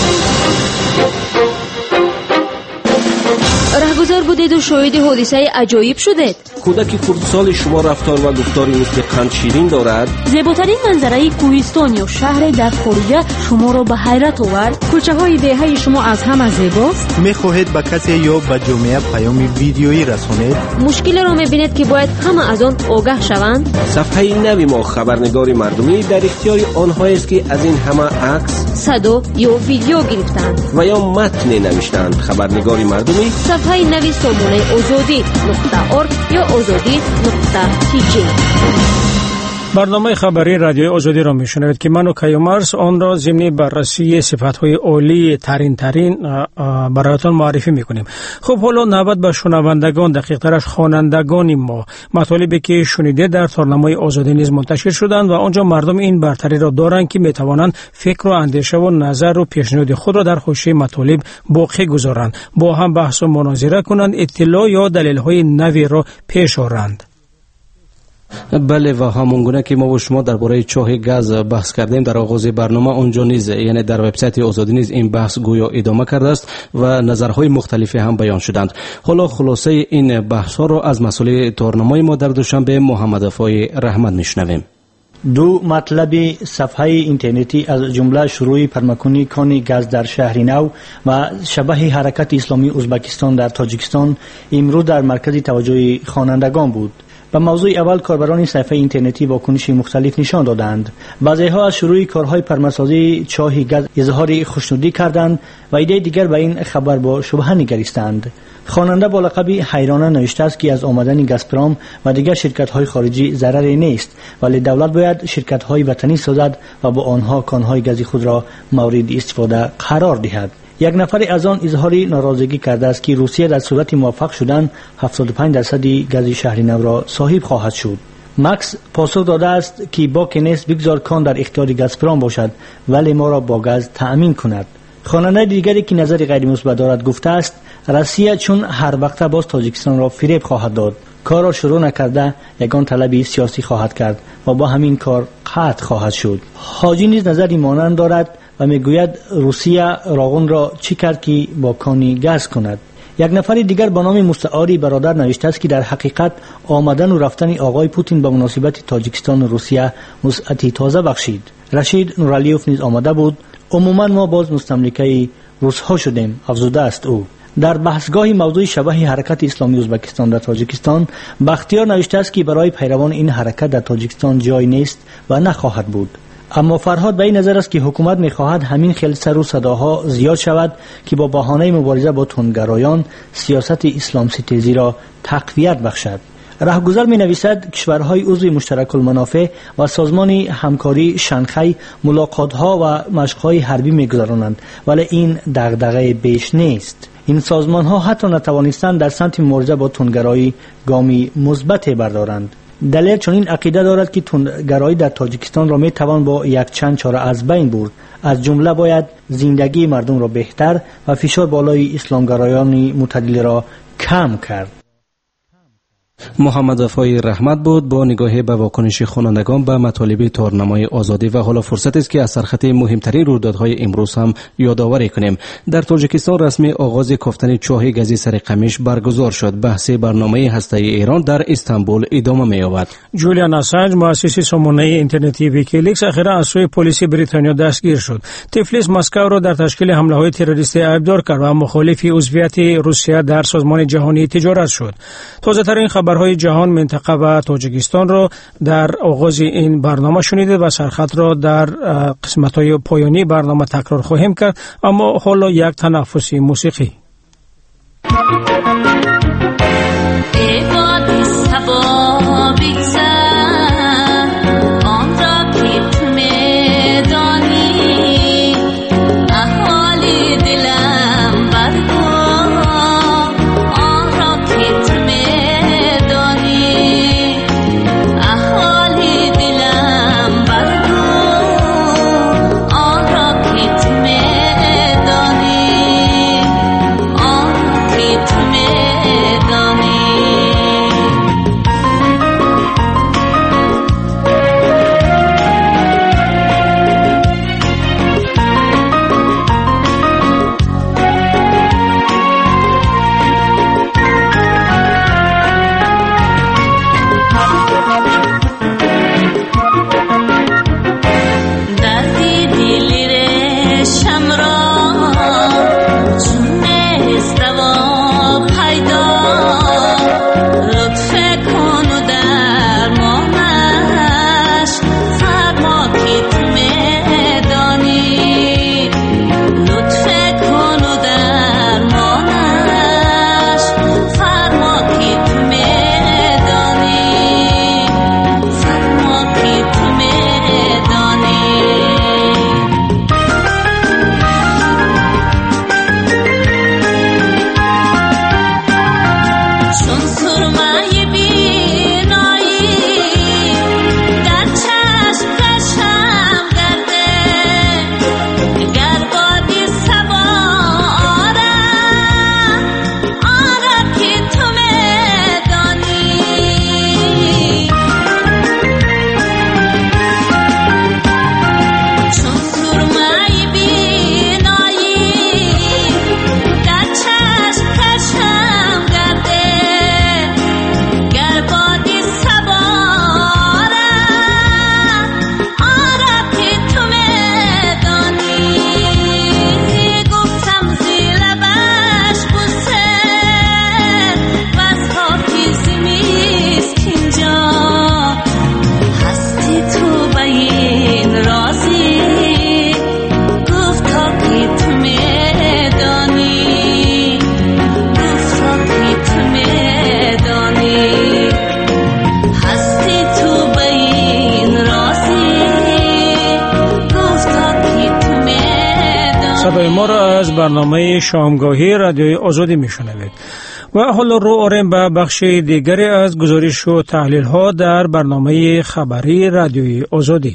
رهگذر بودید و شاهد حادثه عجایب شدید. کودک خردسال شما رفتار و گفتاری مثل قند شیرین دارد. زیباترین منظره کوهستان یا شهر در خارج شما را به حیرت آورد. کوچه های دهه شما از همه زیباست. میخواهید به کسی یا به جامعه پیام ویدیویی رسانید. مشکل را میبینید که باید همه از آن آگاه شوند. صفحه نوی ما خبرنگار مردمی در اختیار آنها است که از این همه عکس، صدا یا ویدیو گرفتند و یا متن نوشتند. خبرنگار مردمی صفحه نوی سامانه آزادی نقطه ارگ یا آزادی نقطه تی جی. برنامه خبری رادیو آزادی را میشنوید که من و کیامرز آن را ضمن بررسی صفت‌های عالی ترین ترین برایتان معرفی میکنیم. خب حالا نوبت به شنوندگان، دقیق‌ترش خوانندگان ما، مطالبی که شنیده در تارنمای آزادی نیز منتشر شدند و آنجا مردم این برتری را دارند که میتوانند فکر و اندیشه و نظر و پیشنهاد خود را در حوزه مطالب باقی گذارند، با هم بحث و مناظره کنند، اطلاع یا دلیل‌های نوی را پیش آورند. بله، و همونگونه که ما و شما درباره چاه گاز بحث کردیم در آغاز برنامه، اونجا نیز یعنی در وبسایت آزادی نیز این بحث گویا ادامه کرده است و نظرهای مختلفی هم بیان شدند. حالا خلاصه این بحث ها را از مسئول تارنمای ما در دوشنبه محمد افای رحمت میشنویم. دو مطلب صفحه اینترنتی از جمله شروع پرمکنی کان گاز در شهر نو و شبه حرکت اسلامی ازبکستان در تاجیکستان امروز در مرکز توجه خوانندگان بود. به موضوع اول کاربران صفحه اینترنتی واکنش مختلف نشان دادند. بعضی‌ها از شروع کارهای پرمسازی چاه گاز اظهار خوشنودی کردند و ایده دیگر به این خبر با شبهه نگریستند. خواننده با لقب حیرانه نوشته است که از آمدن گازپرام و دیگر شرکت‌های خارجی ضرری نیست، ولی دولت باید شرکت‌های وطنی سازد و با آنها کانهای گازی خود را مورد استفاده قرار دهد. یک نفر از آن اظهار ناراضگی کرده است که روسیه در صورت موفق شدن هفتاد و پنج درصد گاز شهر نو را صاحب خواهد شد. مکس پاسخ داده است که با کنیس بگذار کان در اختیار گازپرام باشد ولی ما را با گاز تأمین کند. خواننده دیگری که نظر غیر مثبت دارد گفته است روسیه چون هر وقت باز تاجیکستان را فریب خواهد داد، کار را شروع نکرده یگان طلبی سیاسی خواهد کرد و با همین کار قطع خواهد شد. حاجی نیز نظری مانند دارد و میگوید روسیه راغون را چی کرد که با کانی گاز کند. یک نفر دیگر به نام مستعاری برادر نوشته است که در حقیقت آمدن و رفتن آقای پوتین به مناسبت تاجیکستان و روسیه وسعتی تازه بخشید. رشید نورالیوف نیز آمده بود. عموما ما باز مستملکه روس ها شدیم، افزوده است او. در بحثگاه موضوع شبه حرکت اسلامی ازبکستان در تاجیکستان، بختیار نوشته است که برای پیروان این حرکت در تاجیکستان جای نیست و نخواهد بود. اما فرهاد به این نظر است که حکومت می‌خواهد همین خیل سر و صداها زیاد شود که با بهانه مبارزه با تندگرایان سیاست اسلام ستیزی را تقویت بخشد. رهگذر می‌نویسد کشورهای عضو مشترک المنافع و سازمان همکاری شانگهای ملاقات‌ها و مشق‌های حربی می‌گذرانند، ولی این دغدغه بیش نیست. این سازمان‌ها حتی نتوانستند در سمت مبارزه با تندگرایی گامی مثبت بردارند. دلیل چنین عقیده دارد که تندگرایی در تاجیکستان را می توان با یک چند چاره از بین برد. از جمله باید زندگی مردم را بهتر و فشار بالای اسلامگرایان معتدل را کم کرد. محمد وفای رحمت بود با نگاهی به واکنش خوانندگان به مطالب تورنمای آزادی. و حالا فرصت است که از سرخط مهمترین رویدادهای امروز هم یادآوری کنیم. در تاجیکستان رسمی آغاز کافتن چاه گازی سر قمیش برگزار شد. بحث برنامه هسته‌ای ایران در استانبول ادامه می‌یابد. جولیان اسانج مؤسس سامانه اینترنتی ویکیلیکس اخیرا از سوی پلیس بریتانیا دستگیر شد. تفلیس مسکو را در تشکیل حمله‌های تروریستی ایبدار کرد و مخالف عضویت روسیه در سازمان جهانی تجارت شد. تازه‌ترین خبرهای جهان، منطقه و تاجیکستان را در آغاز این برنامه شنیده و سرخط را در قسمت‌های پایانی برنامه تکرار خواهیم کرد، اما حالا یک تنفس موسیقی. ما را از برنامه شامگاهی رادیوی آزادی میشنوید و حالا رو آریم به بخش دیگری از گزارش و تحلیل ها در برنامه خبری رادیوی آزادی.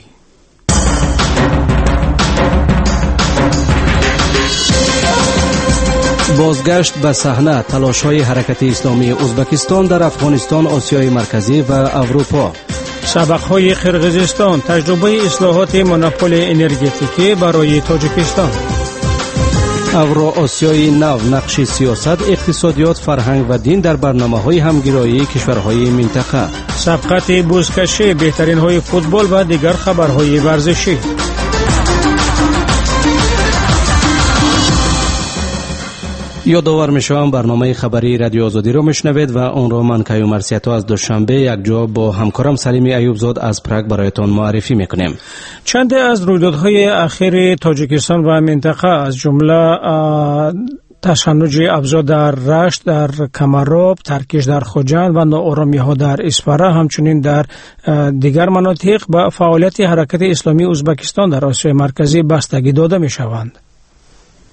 بازگشت به صحنه تلاش‌های حرکت اسلامی ازبکستان در افغانستان، آسیای مرکزی و اروپا. سبق‌های قرقیزستان، تجربه اصلاحات مونوپول انرژتیکی برای تاجیکستان. اوراسیای نو، نقش سیاست، اقتصادیات، فرهنگ و دین در برنامه‌های همگرایی کشورهای منطقه. سبقت بوزکشی، بهترین های فوتبال و دیگر خبرهای ورزشی. یادآور میشوم برنامه خبری رادیو آزادی را میشنوید و اون را من کیوم مرسیاتو از دوشنبه یک جا با همکارم سلیمی ایوبزاد از پراگ برایتان معرفی میکنیم. چند از رویدادهای اخیر تاجیکستان و منطقه از جمله تشنج افزا در رشت، در کمراب، ترکیش در خوجند و ناآرامی ها در اسپاره، همچنین در دیگر مناطق به فعالیت حرکت اسلامی ازبکستان در آسیای مرکزی بستگی داده می شوند.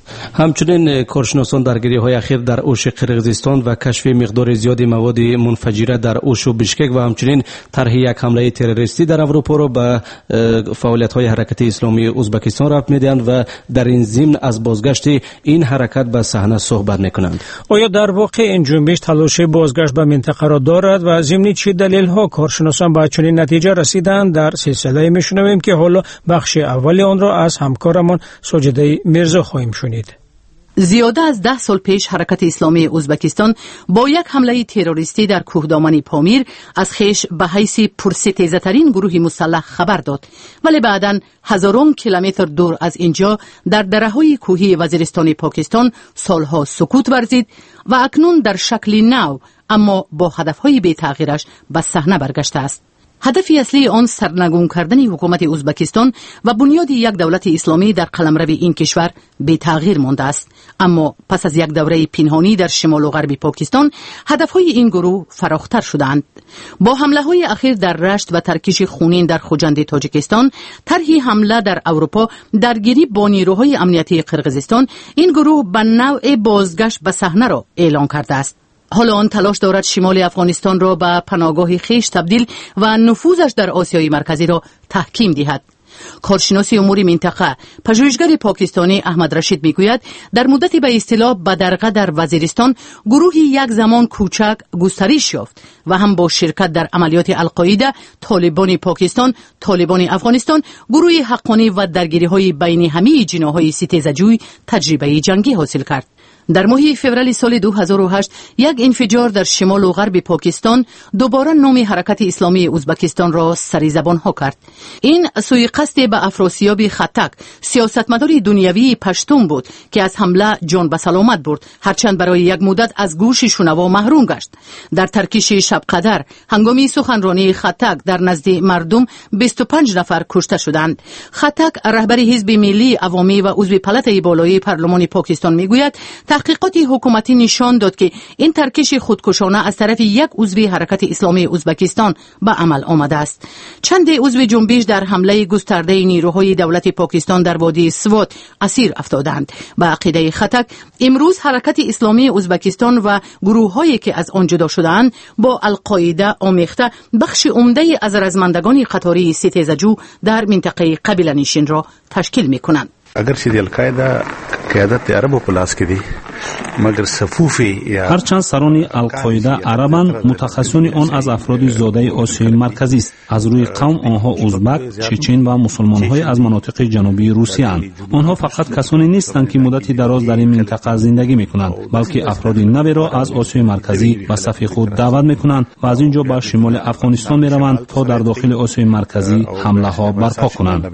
همچنین کارشناسان درگیری های اخیر در اوش قرقیزستان و کشف مقدار زیادی مواد منفجره در اوش و بشکک و همچنین طرح یک حمله تروریستی در اروپا را به فعالیت های حرکت اسلامی ازبکستان ربط میدهند و در این ضمن از بازگشت این حرکت به صحنه صحبت میکنند. آیا در واقع این جنبش تلاش بازگشت به منطقه را دارد و ضمن چه دلیل ها کارشناسان به چنین نتیجه رسیدند؟ در سلسله میشنویم که حالا بخش اول آن را از همکارمان ساجده میرزا خواهیم شنید. زیاده از ده سال پیش حرکت اسلامی ازبکستان با یک حمله تروریستی در کوهدامن پامیر از خیش به حیث پرستیزه ترین گروه مسلح خبر داد، ولی بعداً هزاران کیلومتر دور از اینجا در دره‌های کوهی وزیرستان پاکستان سالها سکوت ورزید و اکنون در شکل نو اما با هدفهای بی تغییرش به صحنه برگشته است. هدف اصلی آن سرنگون کردن حکومت ازبکستان و بنیاد یک دولت اسلامی در قلمرو این کشور بی تغییر مانده است، اما پس از یک دوره پنهانی در شمال و غرب پاکستان هدفهای این گروه فراختر شدند. با حمله های اخیر در رشت و ترکیش خونین در خوجند تاجیکستان، طرح حمله در اروپا، درگیری با نیروهای امنیتی قرقیزستان، این گروه به نوع بازگشت به صحنه را اعلان کرده است. حالا آن تلاش دارد شمال افغانستان را به پناهگاه خیش تبدیل و نفوذش در آسیای مرکزی را تحکیم دهد. کارشناس امور منطقه پژوهشگر پاکستانی احمد رشید میگوید در مدت به اصطلاح بدرقه در وزیرستان گروهی یک زمان کوچک گسترش یافت و هم با شرکت در عملیات القاعده، طالبان پاکستان، طالبان افغانستان، گروه حقانی و درگیری‌های بین همه جناح‌های ستیزجوی تجربه جنگی حاصل کرد. در ماه فوریه سال دو هزار و هشت یک انفجار در شمال و غرب پاکستان دوباره نام حرکت اسلامی ازبکستان را سری زبان ها کرد. این سوءقصد به افراسیاب خطک، سیاستمدار دنیوی پشتون بود که از حمله جان به سلامت برد، هرچند برای یک مدت از گوش شنوا محروم گشت. در ترکیش شب قدر هنگامی سخنرانی خطک در نزد مردم بیست و پنج نفر کشته شدند. خطک رهبر حزب ملی عوامی و عضو پلاتای بالای پارلمان پاکستان میگوید تحقیقات حکومتی نشان داد که این ترکش خودکشانه از طرف یک عضو حرکت اسلامی ازبکستان به عمل آمده است. چند عضو جنبش در حمله گسترده نیروهای دولت پاکستان در وادی سوات اسیر افتادند. به عقیده خطک امروز حرکت اسلامی ازبکستان و گروه‌هایی که از آن جدا شده‌اند با القاعده آمیخته بخش عمده از رزمندگان قطاری ستیزجو در منطقه قبیله نشین را تشکیل می‌کنند. اگر چې د القاعده قیادت عربو په لاس کې دی مگر صفوف یا هرچند سران القاعده عربند، متخصصان آن از افراد زاده آسیای مرکزی است. از روی قوم آنها ازبک، چچن و مسلمان‌های از مناطق جنوبی روسیه اند. آنها فقط کسانی نیستند که مدتی دراز در این منطقه زندگی می‌کنند، بلکه افراد نوی را از آسیای مرکزی به صف خود دعوت می‌کنند و از اینجا به شمال افغانستان می‌روند تا در داخل آسیای مرکزی حمله‌ها برپا کنند.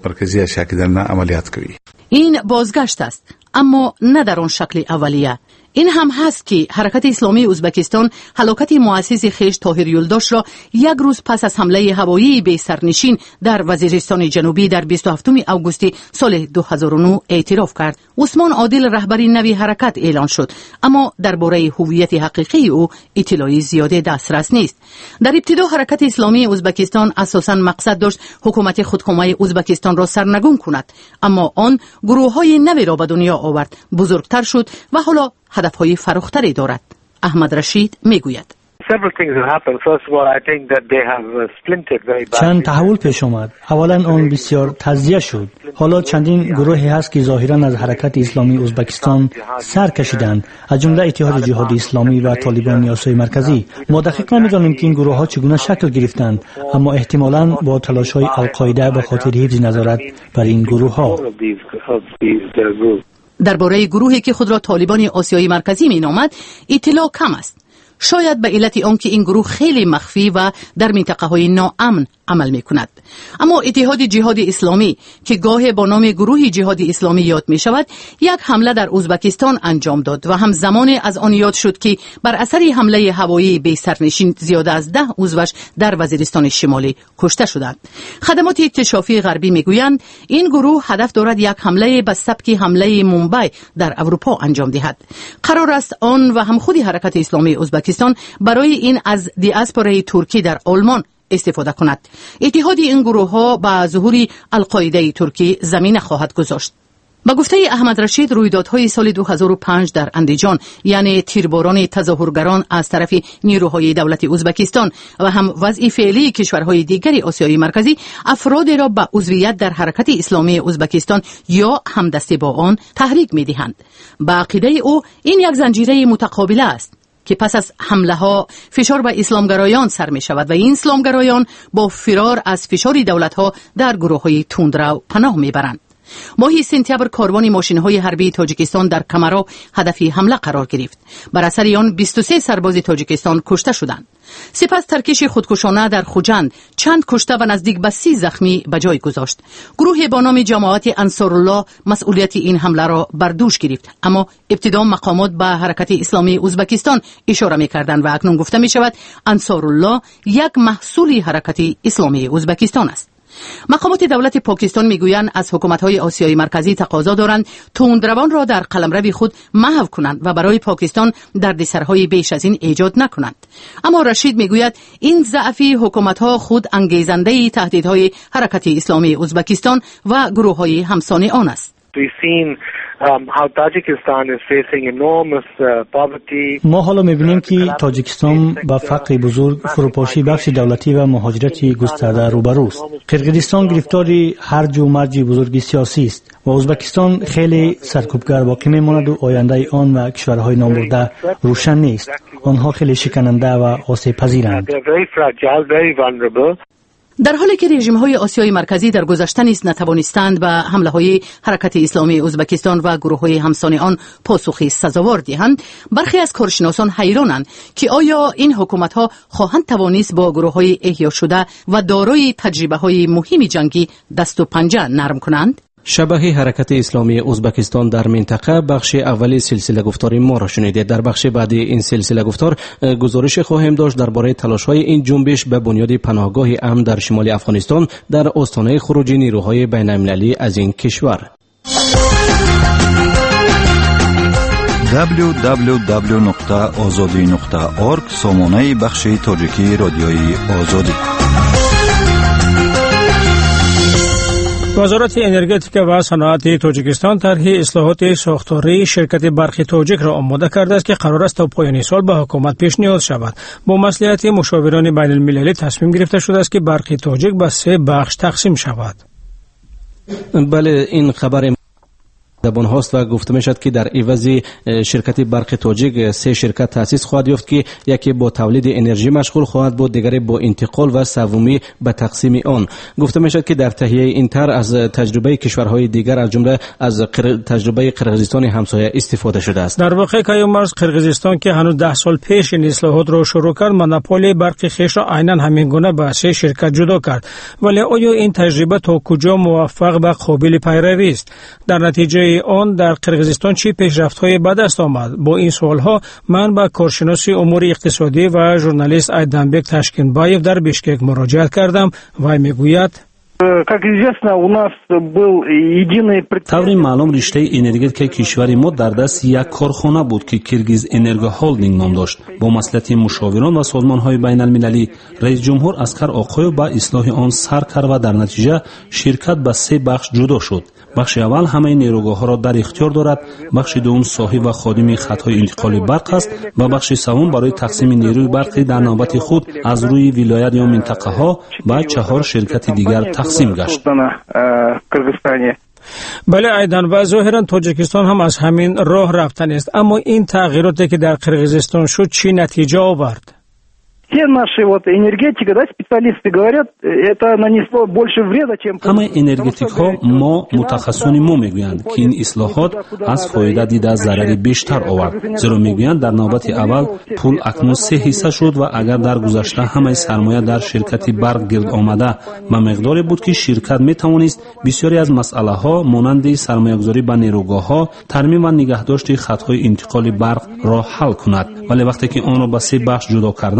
این بازگشت است، اما نه در آن شکل اولیه. این هم هست که حرکت اسلامی ازبکستان هلاکت مؤسس خیش طاهر یلداش را یک روز پس از حمله هوایی بی سرنشین در وزیرستان جنوبی در بیست و هفتم آگوست سال دو هزار و نه اعتراف کرد. عثمان عادل رهبر نوی حرکت اعلان شد، اما درباره هویت حقیقی او اطلاعی زیاده دسترس نیست. در ابتدا حرکت اسلامی ازبکستان اساساً مقصد داشت حکومت خودکامه ازبکستان را سرنگون کند، اما آن گروه‌های نوی را به دنیا آورد، بزرگتر شد و حالا هدفهای فراختری دارد. احمد رشید میگوید چند تحول پیش آمد. اولا آن بسیار تجزیه شد. حالا چندین گروهی هست که ظاهرا از حرکت اسلامی ازبکستان سر کشیدند، از جمله اتحاد جهاد اسلامی و طالبان آسیای مرکزی. ما دقیقا می‌دانیم که این گروه ها چگونه شکل گرفتند، اما احتمالاً با تلاش های القاعده به خاطر حفظ نظارت بر این گروه ها. درباره گروهی که خود را طالبان آسیای مرکزی مینامد اطلاع کم است. شاید به علت آنکه این گروه خیلی مخفی و در منطقه های ناامن عمل می کند. اما اتحاد جهاد اسلامی که گاه با نام گروه جهاد اسلامی یاد می شود، یک حمله در ازبکستان انجام داد و همزمان از آن یاد شد که بر اثر حمله هوایی بی سرنشین زیاده از ده عضوش در وزیرستان شمالی کشته شدند. خدمات اکتشافی غربی می گویند این گروه هدف دارد یک حمله به سبک حمله مومبای در اروپا انجام دهد. قرار است آن و هم خود حرکت اسلامی ازبکستان برای این از دیاسپورای ترکی در آلمان استفاده کند. اتحاد این گروه ها با ظهور القاعده ترکی زمینه خواهد گذاشت. با گفته احمد رشید، رویدادهای سال دو هزار و پنج در اندیجان، یعنی تیرباران تظاهرگران از طرف نیروهای دولت ازبکستان و هم وضع فعلی کشورهای دیگری آسیای مرکزی، افراد را به عضویت در حرکت اسلامی ازبکستان یا همدستی با آن تحریک می‌دهند. با عقیده او این یک زنجیره متقابله است که پس از حمله ها فشار به اسلامگرایان سر می شود و این اسلامگرایان با فرار از فشار دولت ها در گروه های تندرو پناه می برند. ماه سپتامبر کاروان ماشین های حربی تاجیکستان در کمرا هدف حمله قرار گرفت. بر اثر آن بیست و سه سرباز تاجیکستان کشته شدند. سپس ترکش خودکشانه در خوجند چند کشته و نزدیک به سی زخمی به جای گذاشت. گروه با نام جماعت انصارالله مسئولیت این حمله را بر دوش گرفت، اما ابتدا مقامات به حرکت اسلامی ازبکستان اشاره می‌کردند و اکنون گفته می‌شود انصارالله یک محصول حرکت اسلامی ازبکستان است. مقامات دولت پاکستان میگویند از حکومت‌های آسیای مرکزی تقاضا دارند تندروان را در قلمرو خود محو کنند و برای پاکستان دردسرهای بیش از این ایجاد نکنند. اما رشید میگوید این ضعف حکومت‌ها خود انگیزنده تهدیدهای حرکت اسلامی ازبکستان و گروه‌های همسان آن است. ما حالا می‌بینیم که تاجیکستان با فقر بزرگ، فروپاشی بخش دولتی و مهاجرت گسترده روبروست. قرقیزستان گرفتاری هرج و مرج بزرگ سیاسی است و ازبکستان خیلی سرکوبگر باقی میماند و آینده آن و کشورهای نامبرده روشن نیست. آنها خیلی شکننده و آسیب پذیرند. در حالی که رژیم‌های آسیای مرکزی در گذشته نیز نتوانستند به حمله‌های حرکت اسلامی ازبکستان و گروه‌های همسان آن پاسخی سزاوار دهند، برخی از کارشناسان حیرانند که آیا این حکومت‌ها خواهند توانست با گروه‌های احیا شده و دارای تجربه‌های مهم جنگی دست و پنجه نرم کنند؟ شبح حرکت اسلامی ازبکستان در منطقه بخش اولی سلسله گفتار ما را شنیدید. در بخش بعدی این سلسله گفتار گزارش خواهیم داشت درباره تلاش‌های این جنبش به بنیاد پناهگاه امن در شمال افغانستان در آستانه خروج نیروهای بین‌المللی از این کشور. دبلیو دبلیو دبلیو نقطه آزادی نقطه اورگ سامانه بخش تاجیکی رادیوی آزادی. وزارت انرژتیک و صنعت تاجیکستان طرح اصلاحات ساختاری شرکت برق تاجیک را آماده کرده است که قرار است تا پایان سال به حکومت پیشنهاد شود. با مصلحت مشاوران بین المللی تصمیم گرفته شده است که برق تاجیک به سه بخش تقسیم شود. بله، این خبر زبان هاست و گفته می شد که در عوض شرکت برق تاجیک سه شرکت تأسیس خواهد یافت که یکی با تولید انرژی مشغول خواهد بود، دیگری با انتقال و سومی به تقسیم آن. گفته می شد که در تهیه این طرح از تجربه کشورهای دیگر از جمله از تجربه قرقیزستان همسایه استفاده شده است. در واقع کیومرز قرقیزستان که هنوز ده سال پیش این اصلاحات را شروع کرد، مونوپولی برق خویش را عیناً همین گونه به سه شرکت جدا کرد. ولی آیا این تجربه تا کجا موفق و قابل پیروی است؟ در نتیجه آن در قرقیزستان چه پیشرفت‌های به دست آمد؟ با این سوال‌ها من به کارشناس امور اقتصادی و ژورنالیست ایدنبک تاشکینبایف در بیشکک مراجعه کردم و میگوید طوری معلوم رشته انرژتیک کشور ما در دست یک کارخانه بود که کرگیز انرژی هولدینگ نام داشت. با مصلحت مشاوران و سازمان‌های بین‌المللی رئیس جمهور اسقر آقایوف به اصلاح آن سر کرد و در نتیجه شرکت به سه بخش جدا شد. بخش اول همه نیروگاه‌ها را در اختیار دارد، بخش دوم صاحب و خادم خطهای انتقال برق است و بخش سوم برای تقسیم نیروی برقی در نوبت خود از روی ولایت یا منطقه‌ها و چهار شرکت دیگر تقسیم گشت. بله ایدان، و ظاهرا تاجیکستان هم از همین راه رفتن است. اما این تغییراتی که در قرقیزستان شد چی نتیجه آورد؟ همه انرژتیک ها ما متخصصان ما میگویند که این اصلاحات از فایده دیده ضرر بیشتر آورد، زیرا میگویند در نوبت اول پول اکنون سه حصه شد و اگر در گذشته همه سرمایه در شرکت برق گرد آمده به مقداری بود که شرکت میتوانست بسیاری از مسئله ها مانند سرمایه گذاری به نیروگاه ها، ترمیم و نگهداشت خطهای انتقال برق را حل کند، ولی وقتی که آن را به سه بخش جدا کردند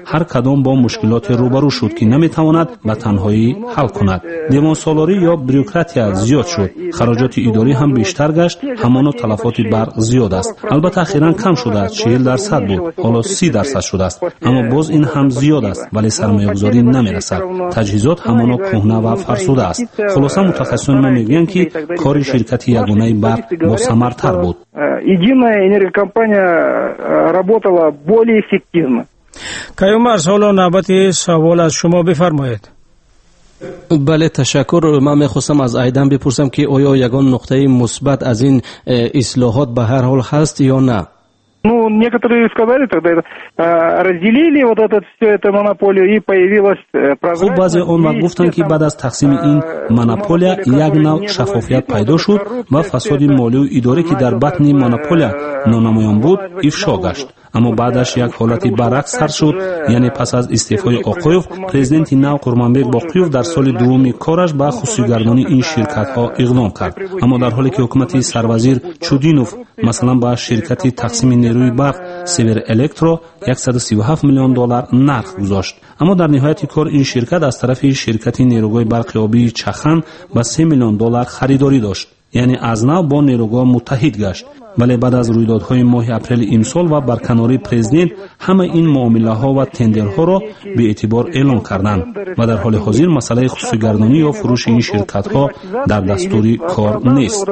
هر کدام با مشکلات روبرو شد که نمیتواند به تنهایی حل کند. دیوانسالاری یا بروکراتیا زیاد شد، خراجات اداری هم بیشتر گشت، همانا تلفات برق زیاد است. البته اخیراً کم شده است، چهل درصد بود، حالا سی درصد شده است، اما باز این هم زیاد است، ولی سرمایه‌گذاری نمیرسد. تجهیزات همانا کهنه و فرسوده است. خلاصه متخصصان ما میگویند که کار شرکت یگانه برق با ثمرتر بود. Единая энергокомпания работала более эффективно. کیومرز، حالا نوبت سوال از شما، بفرمایید. بله تشکر. من میخواستم از ایدان بپرسم که آیا یگان نقطه مثبت از این اصلاحات به هر حال هست یا نه؟ Ну, некоторые сказали тогда, разделили вот этот всю эту монополию и появилась прозрачность. خب بعضی اون وقت گفتن که بعد از تقسیم این مونوپولیا یک نوع شفافیت پیدا شد و فساد مالی و اداری که در بطن مونوپولیا نانمایان بود افشا گشت. اما بعدش یک حالتی برعکس سر شد، یعنی پس از استعفای آقایوف، پرزیدنت نو قرمانبک باقیوف در سال دوم کارش به خصوصی‌گردانی این شرکت ها اقدام کرد. اما در حالی که حکومت سروزیر چودینوف مثلا با شرکت تقسیم نیروی برق سیور الکترو صد و سی و هفت میلیون دلار نرخ گذاشت، اما در نهایت کار این شرکت از طرف شرکت نیروگاه برقیابی چخن به سه میلیون دلار خریداری داشت، یعنی از نو با نیروگاه متحد گشت. ولی بعد از رویدادهای ماه اپریل امسال و برکناری پرزیدنت همه این معامله ها و تندرها را به اعتبار اعلام کردند و در حال حاضر مسئله خصوصی‌گردانی یا فروش این شرکت ها در دستور کار نیست.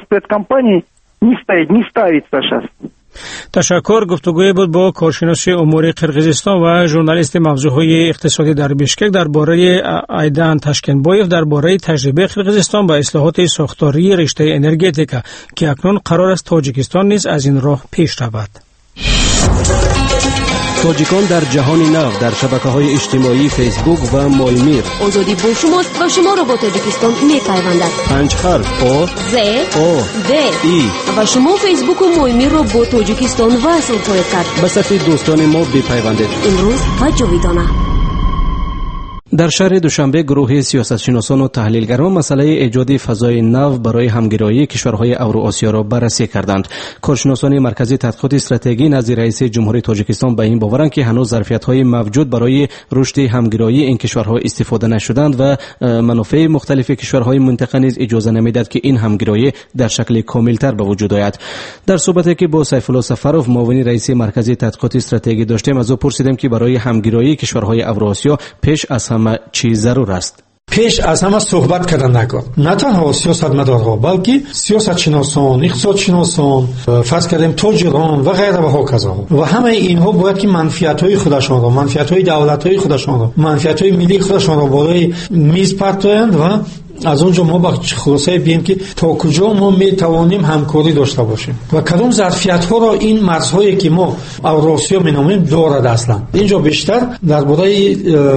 تشکر. گفتگوی بود با کارشناس امور قرقیزستان و ژورنالیست موضوعهای اقتصادی در بیشکک درباره ایدان تاشکنبایف درباره تجربه قرقیزستان با اصلاحات ساختاری رشته انرژتیکا که اکنون قرار است تاجیکستان نیز از این راه پیش رود. تاجیکان در جهان نو در شبکه‌های اجتماعی فیسبوک و مایمیر. آزادی با شماست و شما را با تاجیکستان می‌پیوندد. پنج حرف آ ز آ د ای و شما فیسبوک و مایمیر را با تاجیکستان وصل خواهید کرد. به صفحه دوستان ما بپیوندید. امروز و جاویدانه. در شهر دوشنبه گروه سیاستشناسان و تحلیلگران مسئله ایجاد فضای نو برای همگرایی کشورهای اوراسیا را بررسی کردند. کارشناسان مرکز تحقیقات استراتژی نزد رئیس جمهوری تاجیکستان به این باورند که هنوز ظرفیت‌های موجود برای رشد همگرایی این کشورها استفاده نشدند و منافع مختلف کشورهای منطقه نیز اجازه نمیدهد که این همگرایی در شکل کاملتر به وجود آید. در صحبتی که با سیف الله سفروف معاون رئیس مرکز تحقیقات استراتژی داشتیم، از او پرسیدیم که برای همگرایی کشورهای اوراسیا پیش از همه چی ضرور است. پیش از همه صحبت کردن نکرد، نه تنها سیاستمدارها بلکه سیاستشناسان، اقتصادشناسان، فرض کردیم تاجران و غیره و هاکذا، و همه اینها باید که منفعت‌های خودشان را، منفعت‌های دولت‌های خودشان را، منفعت‌های ملی خودشان را بالای میز پرتایند و از اونجا ما با خلاصه بگیم که تا کجا ما می توانیم همکاری داشته باشیم و کدام ظرفیت ها را این مرزهایی که ما اوراسیا می نامیم دارد. اصلا اینجا بیشتر درباره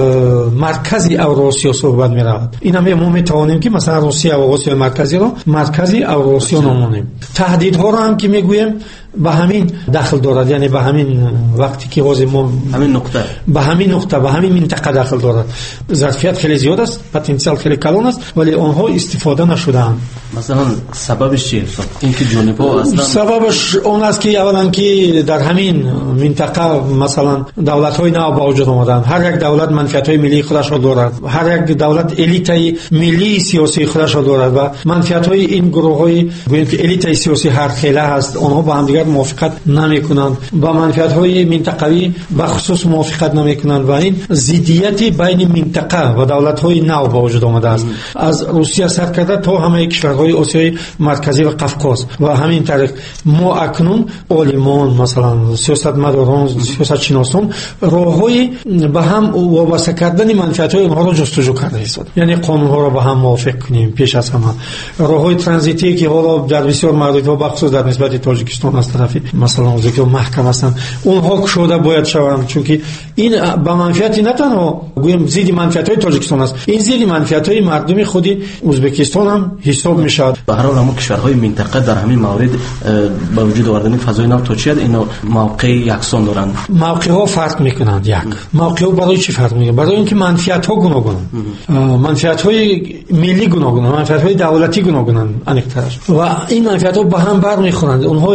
مرکزی اوراسیا صحبت می رود. این هم ما می توانیم که مثلا روسیه و آسیا مرکزی را مرکزی اوراسیا نامونیم. تهدیدها را هم که می گوییم به همین داخل دارد، یعنی به همین وقتی که واژه ما همین نقطه به همین نقطه به همین منطقه داخل دارد. ظرفیت خیلی زیاد است، پتانسیل خیلی کلان است، ولی آنها استفاده نشدند. مثلا سببش چیه؟ اینکه جنوبا اصلا سببش اون است که اولا که در همین منطقه مثلا دولت‌های نو به وجود آمدند. هر یک دولت منفعت‌های ملی خودش را دارد، هر یک دولت الیتای ملی سیاسی خودش را دارد و منفعت‌های این گروه‌های گوییم که الیتای سیاسی هر خیله است، آنها با هم دیگر موافقت نمی‌کنند، با منفعت‌های منطقوی به خصوص موافقت نمی‌کنند و این ضدیت بین منطقه و دولت‌های نو به وجود آمده است. از روسیه سر کرده تا همه کشورهای آسیای مرکزی و قفقاز و همین طریق ما اکنون عالمان مثلا سیاستمداران سیاستشناسان راههای به هم وابسته کردن منفعت‌های اونها را جستجو کرده هستند، یعنی قانون‌ها را به هم موافق کنیم. پیش از همه راههای ترانزیتی که حالا در بسیار موردها بخصوص در نسبت تاجیکستان از طرف مثلا وزیر محکم هستند اونها کشوده باید شوند، چون که این به منفعت نه تنها گویم زیر منفعت‌های تاجیکستان است، این زیر منفعت‌های مردم خودی ازبکستان هم حساب میشد. به هر حال هم کشورهای منطقه در همین موارد با وجود آوردن فضای نو تا چه حد اینا موقع یکسان دارند؟ موقع ها فرق میکنند. یک موقع ها برای چی فرق میکنند؟ برای اینکه منفعت ها گوناگونند، منفعت های ملی گوناگونند، منفعت های دولتی گوناگونند انیکترش، و این منفعت ها به هم برمیخورند. اونها یکدیگر را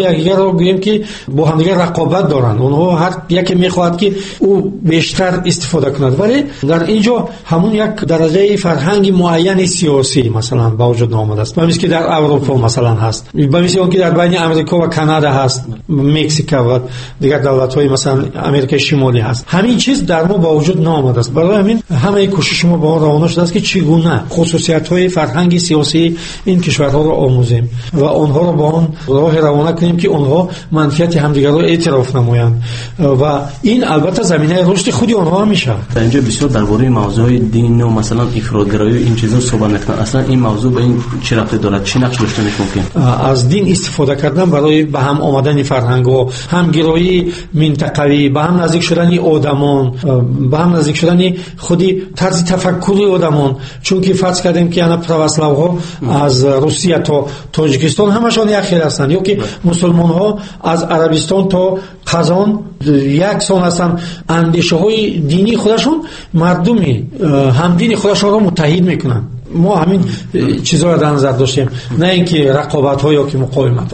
رو گوییم که با هم دیگه رقابت دارن، اونها هر یکی میخواد که او بیشتر استفاده کند، ولی در اینجا همون یک درجه فرهنگ معین سیاسی مثلا با وجود آمده است. مثل که در اروپا مثلا هست، مثل اون که در بین امریکا و کانادا هست، مکزیک و دیگر دولت‌های مثلا امریکای شمالی هست. همین چیز در ما با وجود آمده است. برای همین همه کوشش ما با روانه شده است که چگونه خصوصیت‌های فرهنگی سیاسی این کشورها رو آموزیم و آنها رو با آن راه روانه کنیم که آنها منفعت همدیگر رو اعتراف نمایند و این البته زمینه رشد خودی آنها میشه. در اینجا بسیار درباره موضوع دین و مثلا افراط‌گرایی این چیزا صحبت می‌کنن. اصلا این موضوع به این چه ربطی دارد؟ چه نقش داشته ممکن؟ از دین استفاده کردن برای به هم آمدن فرهنگ و همگرایی منطقوی، به هم نزدیک شدن آدمان، به هم نزدیک شدن خودی طرز تفکر آدمان. چون که فرض کردیم که انا پروسلاوها از روسیه تا تاجیکستان همشون یک خیل هستند، یا که مسلمان ها از عربستان تا قزان یک سان هستند. اندیشه های دینی خودشون مردمی همدین خودشون رو متحد میکنن. ما همین چیزا رو در نظر داشتیم، نه اینکه رقابت ها یا که مقاومت ها.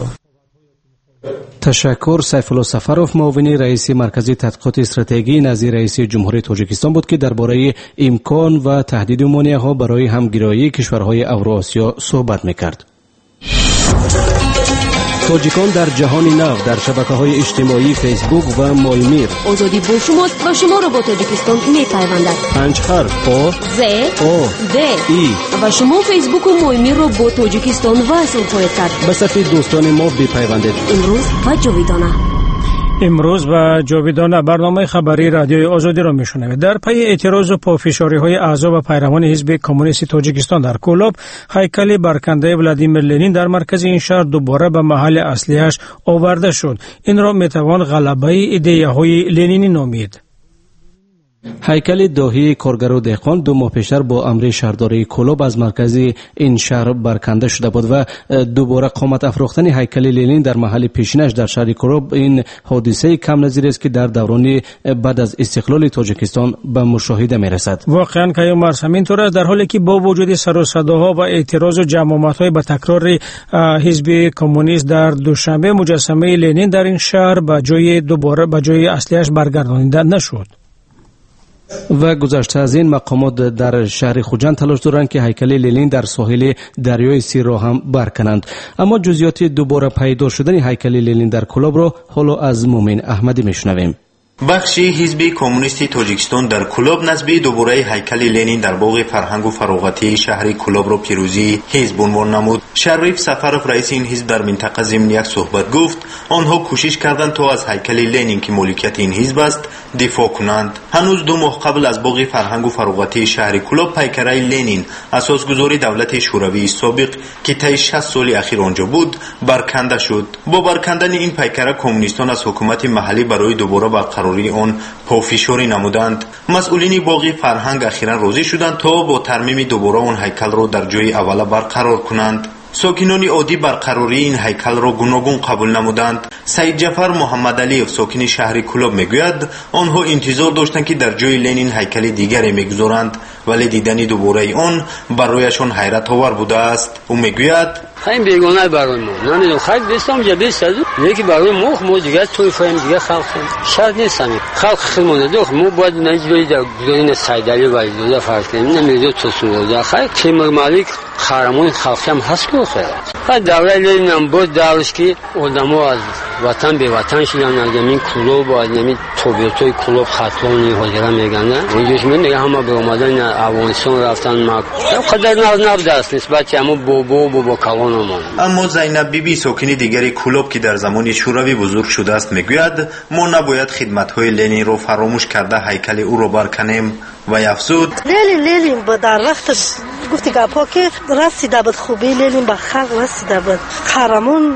تشکر. سیف الله سفروف، معاون رئیس مرکز تحقیقات استراتژی نظیر رئیس جمهوری تاجیکستان بود که درباره امکان و تهدید و مانع‌ها برای همگرایی کشورهای اوراسیا صحبت می‌کرد. تاجیکان در جهان نو در شبکه‌های اجتماعی فیسبوک و مایمیر. آزادی با شماست و شما را با تاجیکستان می‌پیوندد. پنج حرف آ ز او د ای و شما فیسبوک و مایمیر را با تاجیکستان وصل خواهید کرد. به صفحه دوستان ما بپیوندید. امروز و جاویدانه. امروز و جاویدانه برنامه خبری رادیوی آزادی را میشنوید. در پی اعتراض و پافشاری های اعضا و پیروان حزب کمونیست تاجیکستان در کولاب، هیکل برکنده ولادیمیر لنین در مرکز این شهر دوباره به محل اصلیش آورده شد. این را میتوان غلبه ایده های لنینی نامید. هیکل داهی کارگر و دهقان دو ماه پیشتر با امر شهرداری کولاب از مرکز این شهر برکنده شده بود و دوباره قامت افروختن هیکل لنین در محل پیشینش در شهر کولاب این حادثه کم نظیر است که در دوران بعد از استقلال تاجیکستان به مشاهده می رسد. واقعا که مرز همینطور است، در حالی که با وجود سر و صداها و اعتراض و جمعیت‌های به تکرار حزب کمونیست در دوشنبه، مجسمه لنین در این شهر به جای دوباره به جای اصلیش برگردانیده نشد. و گذشته از این مقامات در شهر خوجند تلاش دارند که هیکل لنین در ساحل دریای سیر را هم برکنند. اما جزئیات دوباره پیدا شدن هیکل لنین در کولاب را حالا از مومن احمدی میشنویم. بخشی حزب کمونیستی تاجیکستان در کولاب نصب دوباره هیکل لنین در باغ فرهنگ و فراغتی شهر کولاب را پیروزی حزب عنوان نمود. شریف سفروف رئیس این حزب در منطقه ضمن یک صحبت گفت آنها کوشش کردند تا از هیکل لنین که مالکیت این حزب است دفاع کنند. هنوز دو ماه قبل از باغ فرهنگ و فراغتی شهر کولاب پیکره لنین اساسگذاری دولت شوروی سابق که طی شصت سال اخیر آنجا بود برکنده شد. با برکندن این پیکره کمونیستان از حکومت محلی برای دوباره برقراری آن پافشاری نمودند. مسئولین باغ فرهنگ اخیراً راضی شدند تا با ترمیم دوباره آن هیکل را در جای اول برقرار کنند. ساکنان عادی برقراری این هیکل را گوناگون قبول نمودند. سید جعفر محمد علی ساکن شهر کولاب میگوید آنها انتظار داشتند که در جای لنین هیکل دیگری میگذارند، ولی دیدن دوباره آن برایشان حیرت آور بوده است. او میگوید خیلی بیگانه برای ما، نمیدونم خیلی بیستم یا بیست از یکی برای ما ما دیگه توی فهم دیگه خلق شاید نیستم خلق خیلی مونده ما باید نجوری در گذارین سیدالی و ایدوده فرض کنیم نمیدونم تو سنوده خیلی تیمر مالک خرمون خلقی هم هست که خیلی خیلی دوره لینین هم بود دورش که آدم ها از وطن به وطن شدن از زمین کلوب و از زمین طبیعتوی کلوب خطلانی حاضره میگنه اونجوش من دیگه همه به اومدن افغانستان رفتن ما قدر نبوده است نسبت همه بابا بابا کلان همون. اما زینب بیبی ساکن دیگری کولاب که در زمان شوروی بزرگ شده است میگوید ما نباید خدمت‌های لنین رو فراموش کرده هیکل او رو برکنیم و افزود لنین لنین با در وقتش گفتی گپا که رسیده بود خوبی لنین به خلق رسیده بود خرمون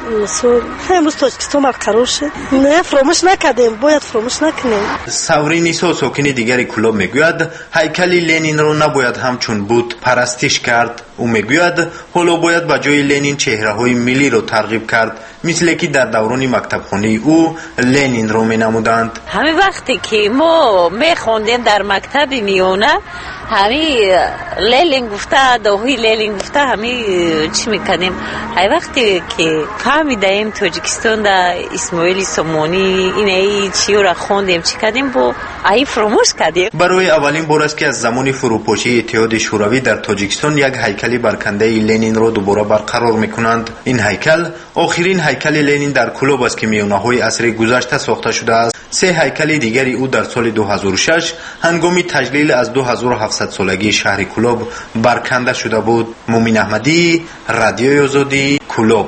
امروز تاجیکستان برقرار شد نه فراموش نکردیم باید فراموش نکنیم. سوری نیسا ساکن دیگری کولاب میگوید هیکل لنین رو نباید همچون بود پرستش کرد. او میگوید حالا باید به جای لنین چهره های ملی رو ترغیب کرد مثل که در دوران مکتبخانه او لنین رو می نمودند. همین وقتی که ما می خوندیم در مکتب میونه همین لنین گفته داوی لنین گفته همین چی میکنیم های وقتی که فهمیدیم تاجیکستان در اسماعیل سامانی اینه چی رو خوندیم چی کردیم با ای فراموش کردیم. برای اولین بار است که از زمان فروپاشی اتحاد شوروی در تاجیکستان یک هیکل برکنده لنین را دوباره برقرار میکنند. این هیکل آخرین هیکل لنین در کلوب است که میانه‌های عصر گذشته ساخته شده است. سه هیکل دیگری او در سال دو هزار و شش هنگام تجلیل از دو هزار و هفتصد سالگی شهر کلوب برکنده شده بود. مومین احمدی، رادیوی آزادی، کلوب.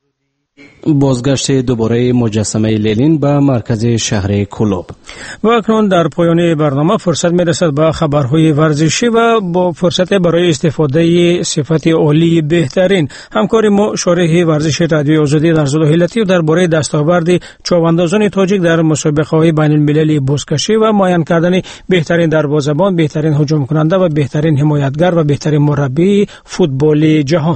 بازگشت دوباره مجسمه لنین به مرکز شهر کلوب. و اکنون در پایان برنامه فرصت میرسد به خبرهای ورزشی و با فرصت برای استفاده صفت عالی بهترین همکار ما شارح ورزش رادیوی آزادی در زلاحیلتی و درباره دستاورد چواندازان تاجیک در مسابقه‌های بین المللی بزکشی و معین کردن بهترین دروازه‌بان، بهترین هجوم کننده و بهترین حمایتگر و بهترین مربی فوتبال جهان.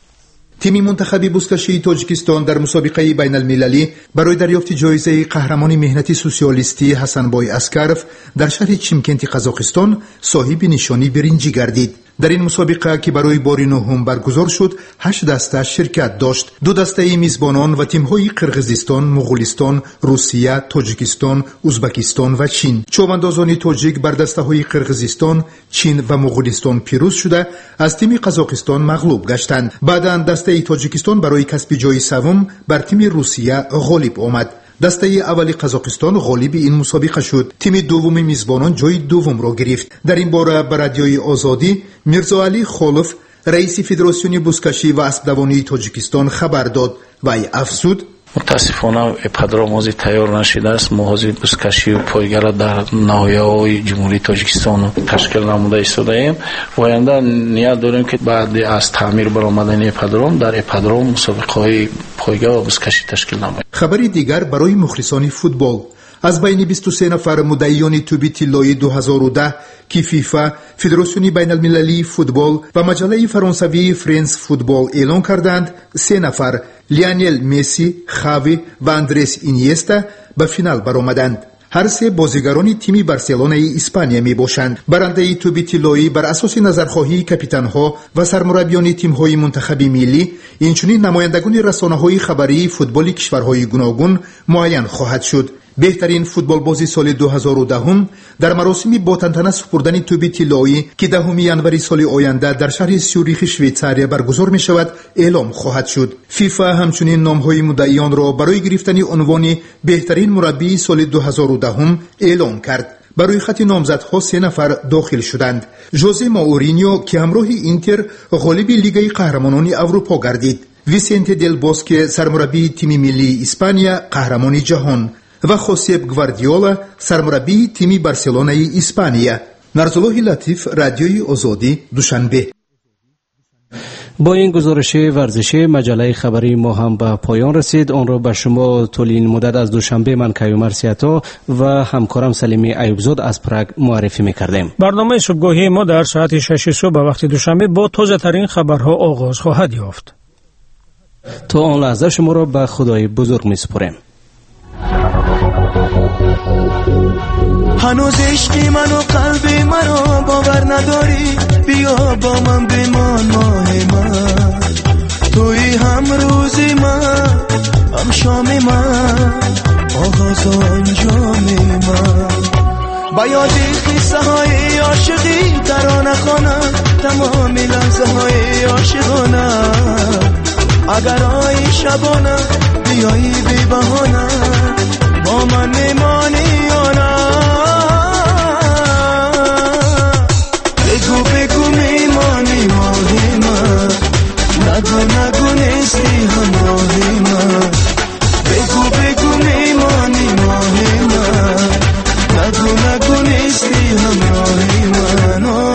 تیم منتخب بزکشی تاجیکستان در مسابقه بین المللی برای دریافت جایزه قهرمان مهنتی سوسیالیستی حسنبای اسکرف در شهر چیمکنت قزاقستان صاحب نشانی برنجی گردید. در این مسابقه که برای بار نهم برگزار شد، هشت دسته شرکت داشت. دو دسته میزبانان و تیم‌های قرقیزستان، مغولستان، روسیه، تاجیکستان، ازبکستان و چین. چواندازان تاجیک بر دسته‌های قرقیزستان، چین و مغولستان پیروز شده از تیم قزاقستان مغلوب گشتند. بعداً دسته تاجیکستان برای کسب جای سوم بر تیم روسیه غالب آمد. دسته اول قزاقستان غالب این مسابقه شد. تیم دوم میزبانان جای دوم را گرفت. در این باره بر رادیوی آزادی میرزا علی خالف رئیس فدراسیون بزکشی و اسبدوانی تاجیکستان خبر داد و افزود: متاسفانه اپادروم هازی تیار نشده است. ما هازی بزکشی و پایگاه در ناحیه‌های جمهوری تاجیکستان تشکیل نموده ایستاده ایم و آینده نیت داریم که بعد از تعمیر برآمدن اپادروم در اپادروم مسابقه‌های پایگاه و بزکشی تشکیل نماییم. خبری دیگر برای مخلصان فوتبال: از بین بیست و سه نفر مدعیان توپ طلایی دو هزار و ده که فیفا، فدراسیون بین المللی فوتبال و مجله فرانسوی فرانس فوتبال اعلان کردند، سه نفر لیونل مسی، خاوی و اندرس اینیستا به فینال برآمدند. هر سه بازیگران تیم بارسلونای اسپانیا می باشند. برنده توپ طلایی بر اساس نظرخواهی کاپیتان‌ها و سرمربیان تیم‌های منتخب ملی، اینچنین نمایندگان رسانه‌های خبری فوتبال کشورهای گوناگون معین خواهد شد. بهترین فوتبال بازی سال دو هزار و ده در مراسم با تنتنه سپردن توپ طلایی که دهم ژانویه سال آینده در شهر سیوریخ شویتزاریا برگزار می شود اعلام خواهد شد. فیفا همچنین نام‌های مدعیان را برای گرفتن عنوان بهترین مربی سال دو هزار و ده اعلام کرد. برای خط نامزدها سه نفر داخل شدند. ژوزه ماورینیو که همراه اینتر غالب لیگ قهرمانان اروپا گردید. ویسنته دل بوسکه سرمربی تیم ملی اسپانیا قهرمان جهان و خوسیپ گواردیولا سرمربی تیم بارسلونای اسپانیا. نرزالله لطیف، رادیوی آزادی، دوشنبه. با این گزارش ورزشی مجله خبری ما هم به پایان رسید. آن را به شما طول این مدت از دوشنبه من کیومر سیاتا و همکارم سلیمی ایوبزاد از پراگ معرفی می‌کردیم. برنامه صبحگاهی ما در ساعت شش صبح به وقت دوشنبه با تازه ترین خبرها آغاز خواهد یافت. تا آن لحظه شما را به خدای بزرگ می‌سپاریم. هنوز عشقی من و قلبی منو باور نداری، بیا با من بمان ماه من، توی هم روزی من، هم شام من، آغاز و انجام من. با یادی قصه های عاشقی ترانه خوانم، تمام لحظه های عاشقانه، اگر آی شبانه بیایی بی بهانه با من میمانی یا نه. بگو بگو میمانی ماهی من، نگو نگو نیستی همراهی من. بگو بگو میمانی ماهی من، نگو نگو نیستی همراهی من.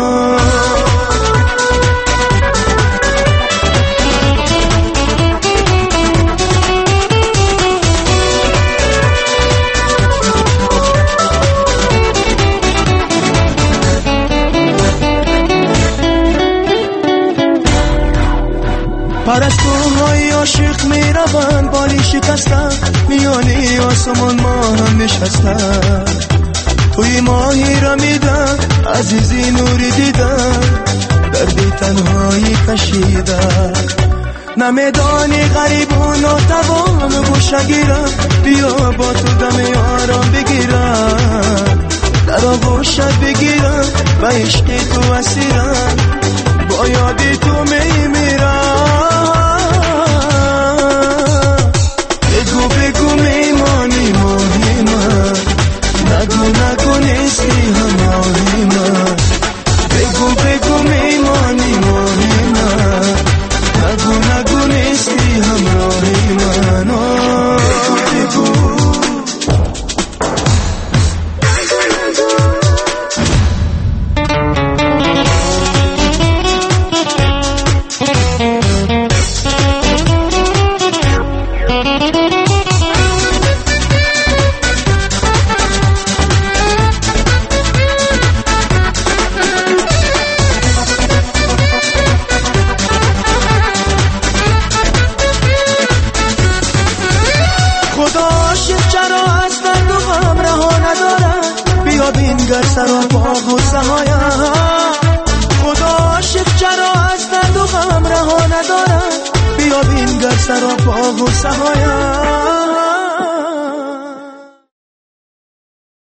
پرستوهای عاشق میروند، باریش شکستم میانی آسمان ما هم نشستم توی ماهی را میدم عزیزی نوری دیدم دردی تنهایی کشیدم نمیدانی غریب و ناتوان گوشه گیرم بیا با تو دم آرام بگیرم در آغوشت بگیرم و عشق تو اسیرم با یادی تو میمیرم بگو بگو میمانی ماهی من نگو نگو نیستی همراهی من بگو بگو میمانی ماهی من نگو نگو نیستی همراهی من بگو بگو گر سراپا غصه هایم خدا عاشق چرا از درد و غم رها ندارم بیا بین گر سراپا غصه هایم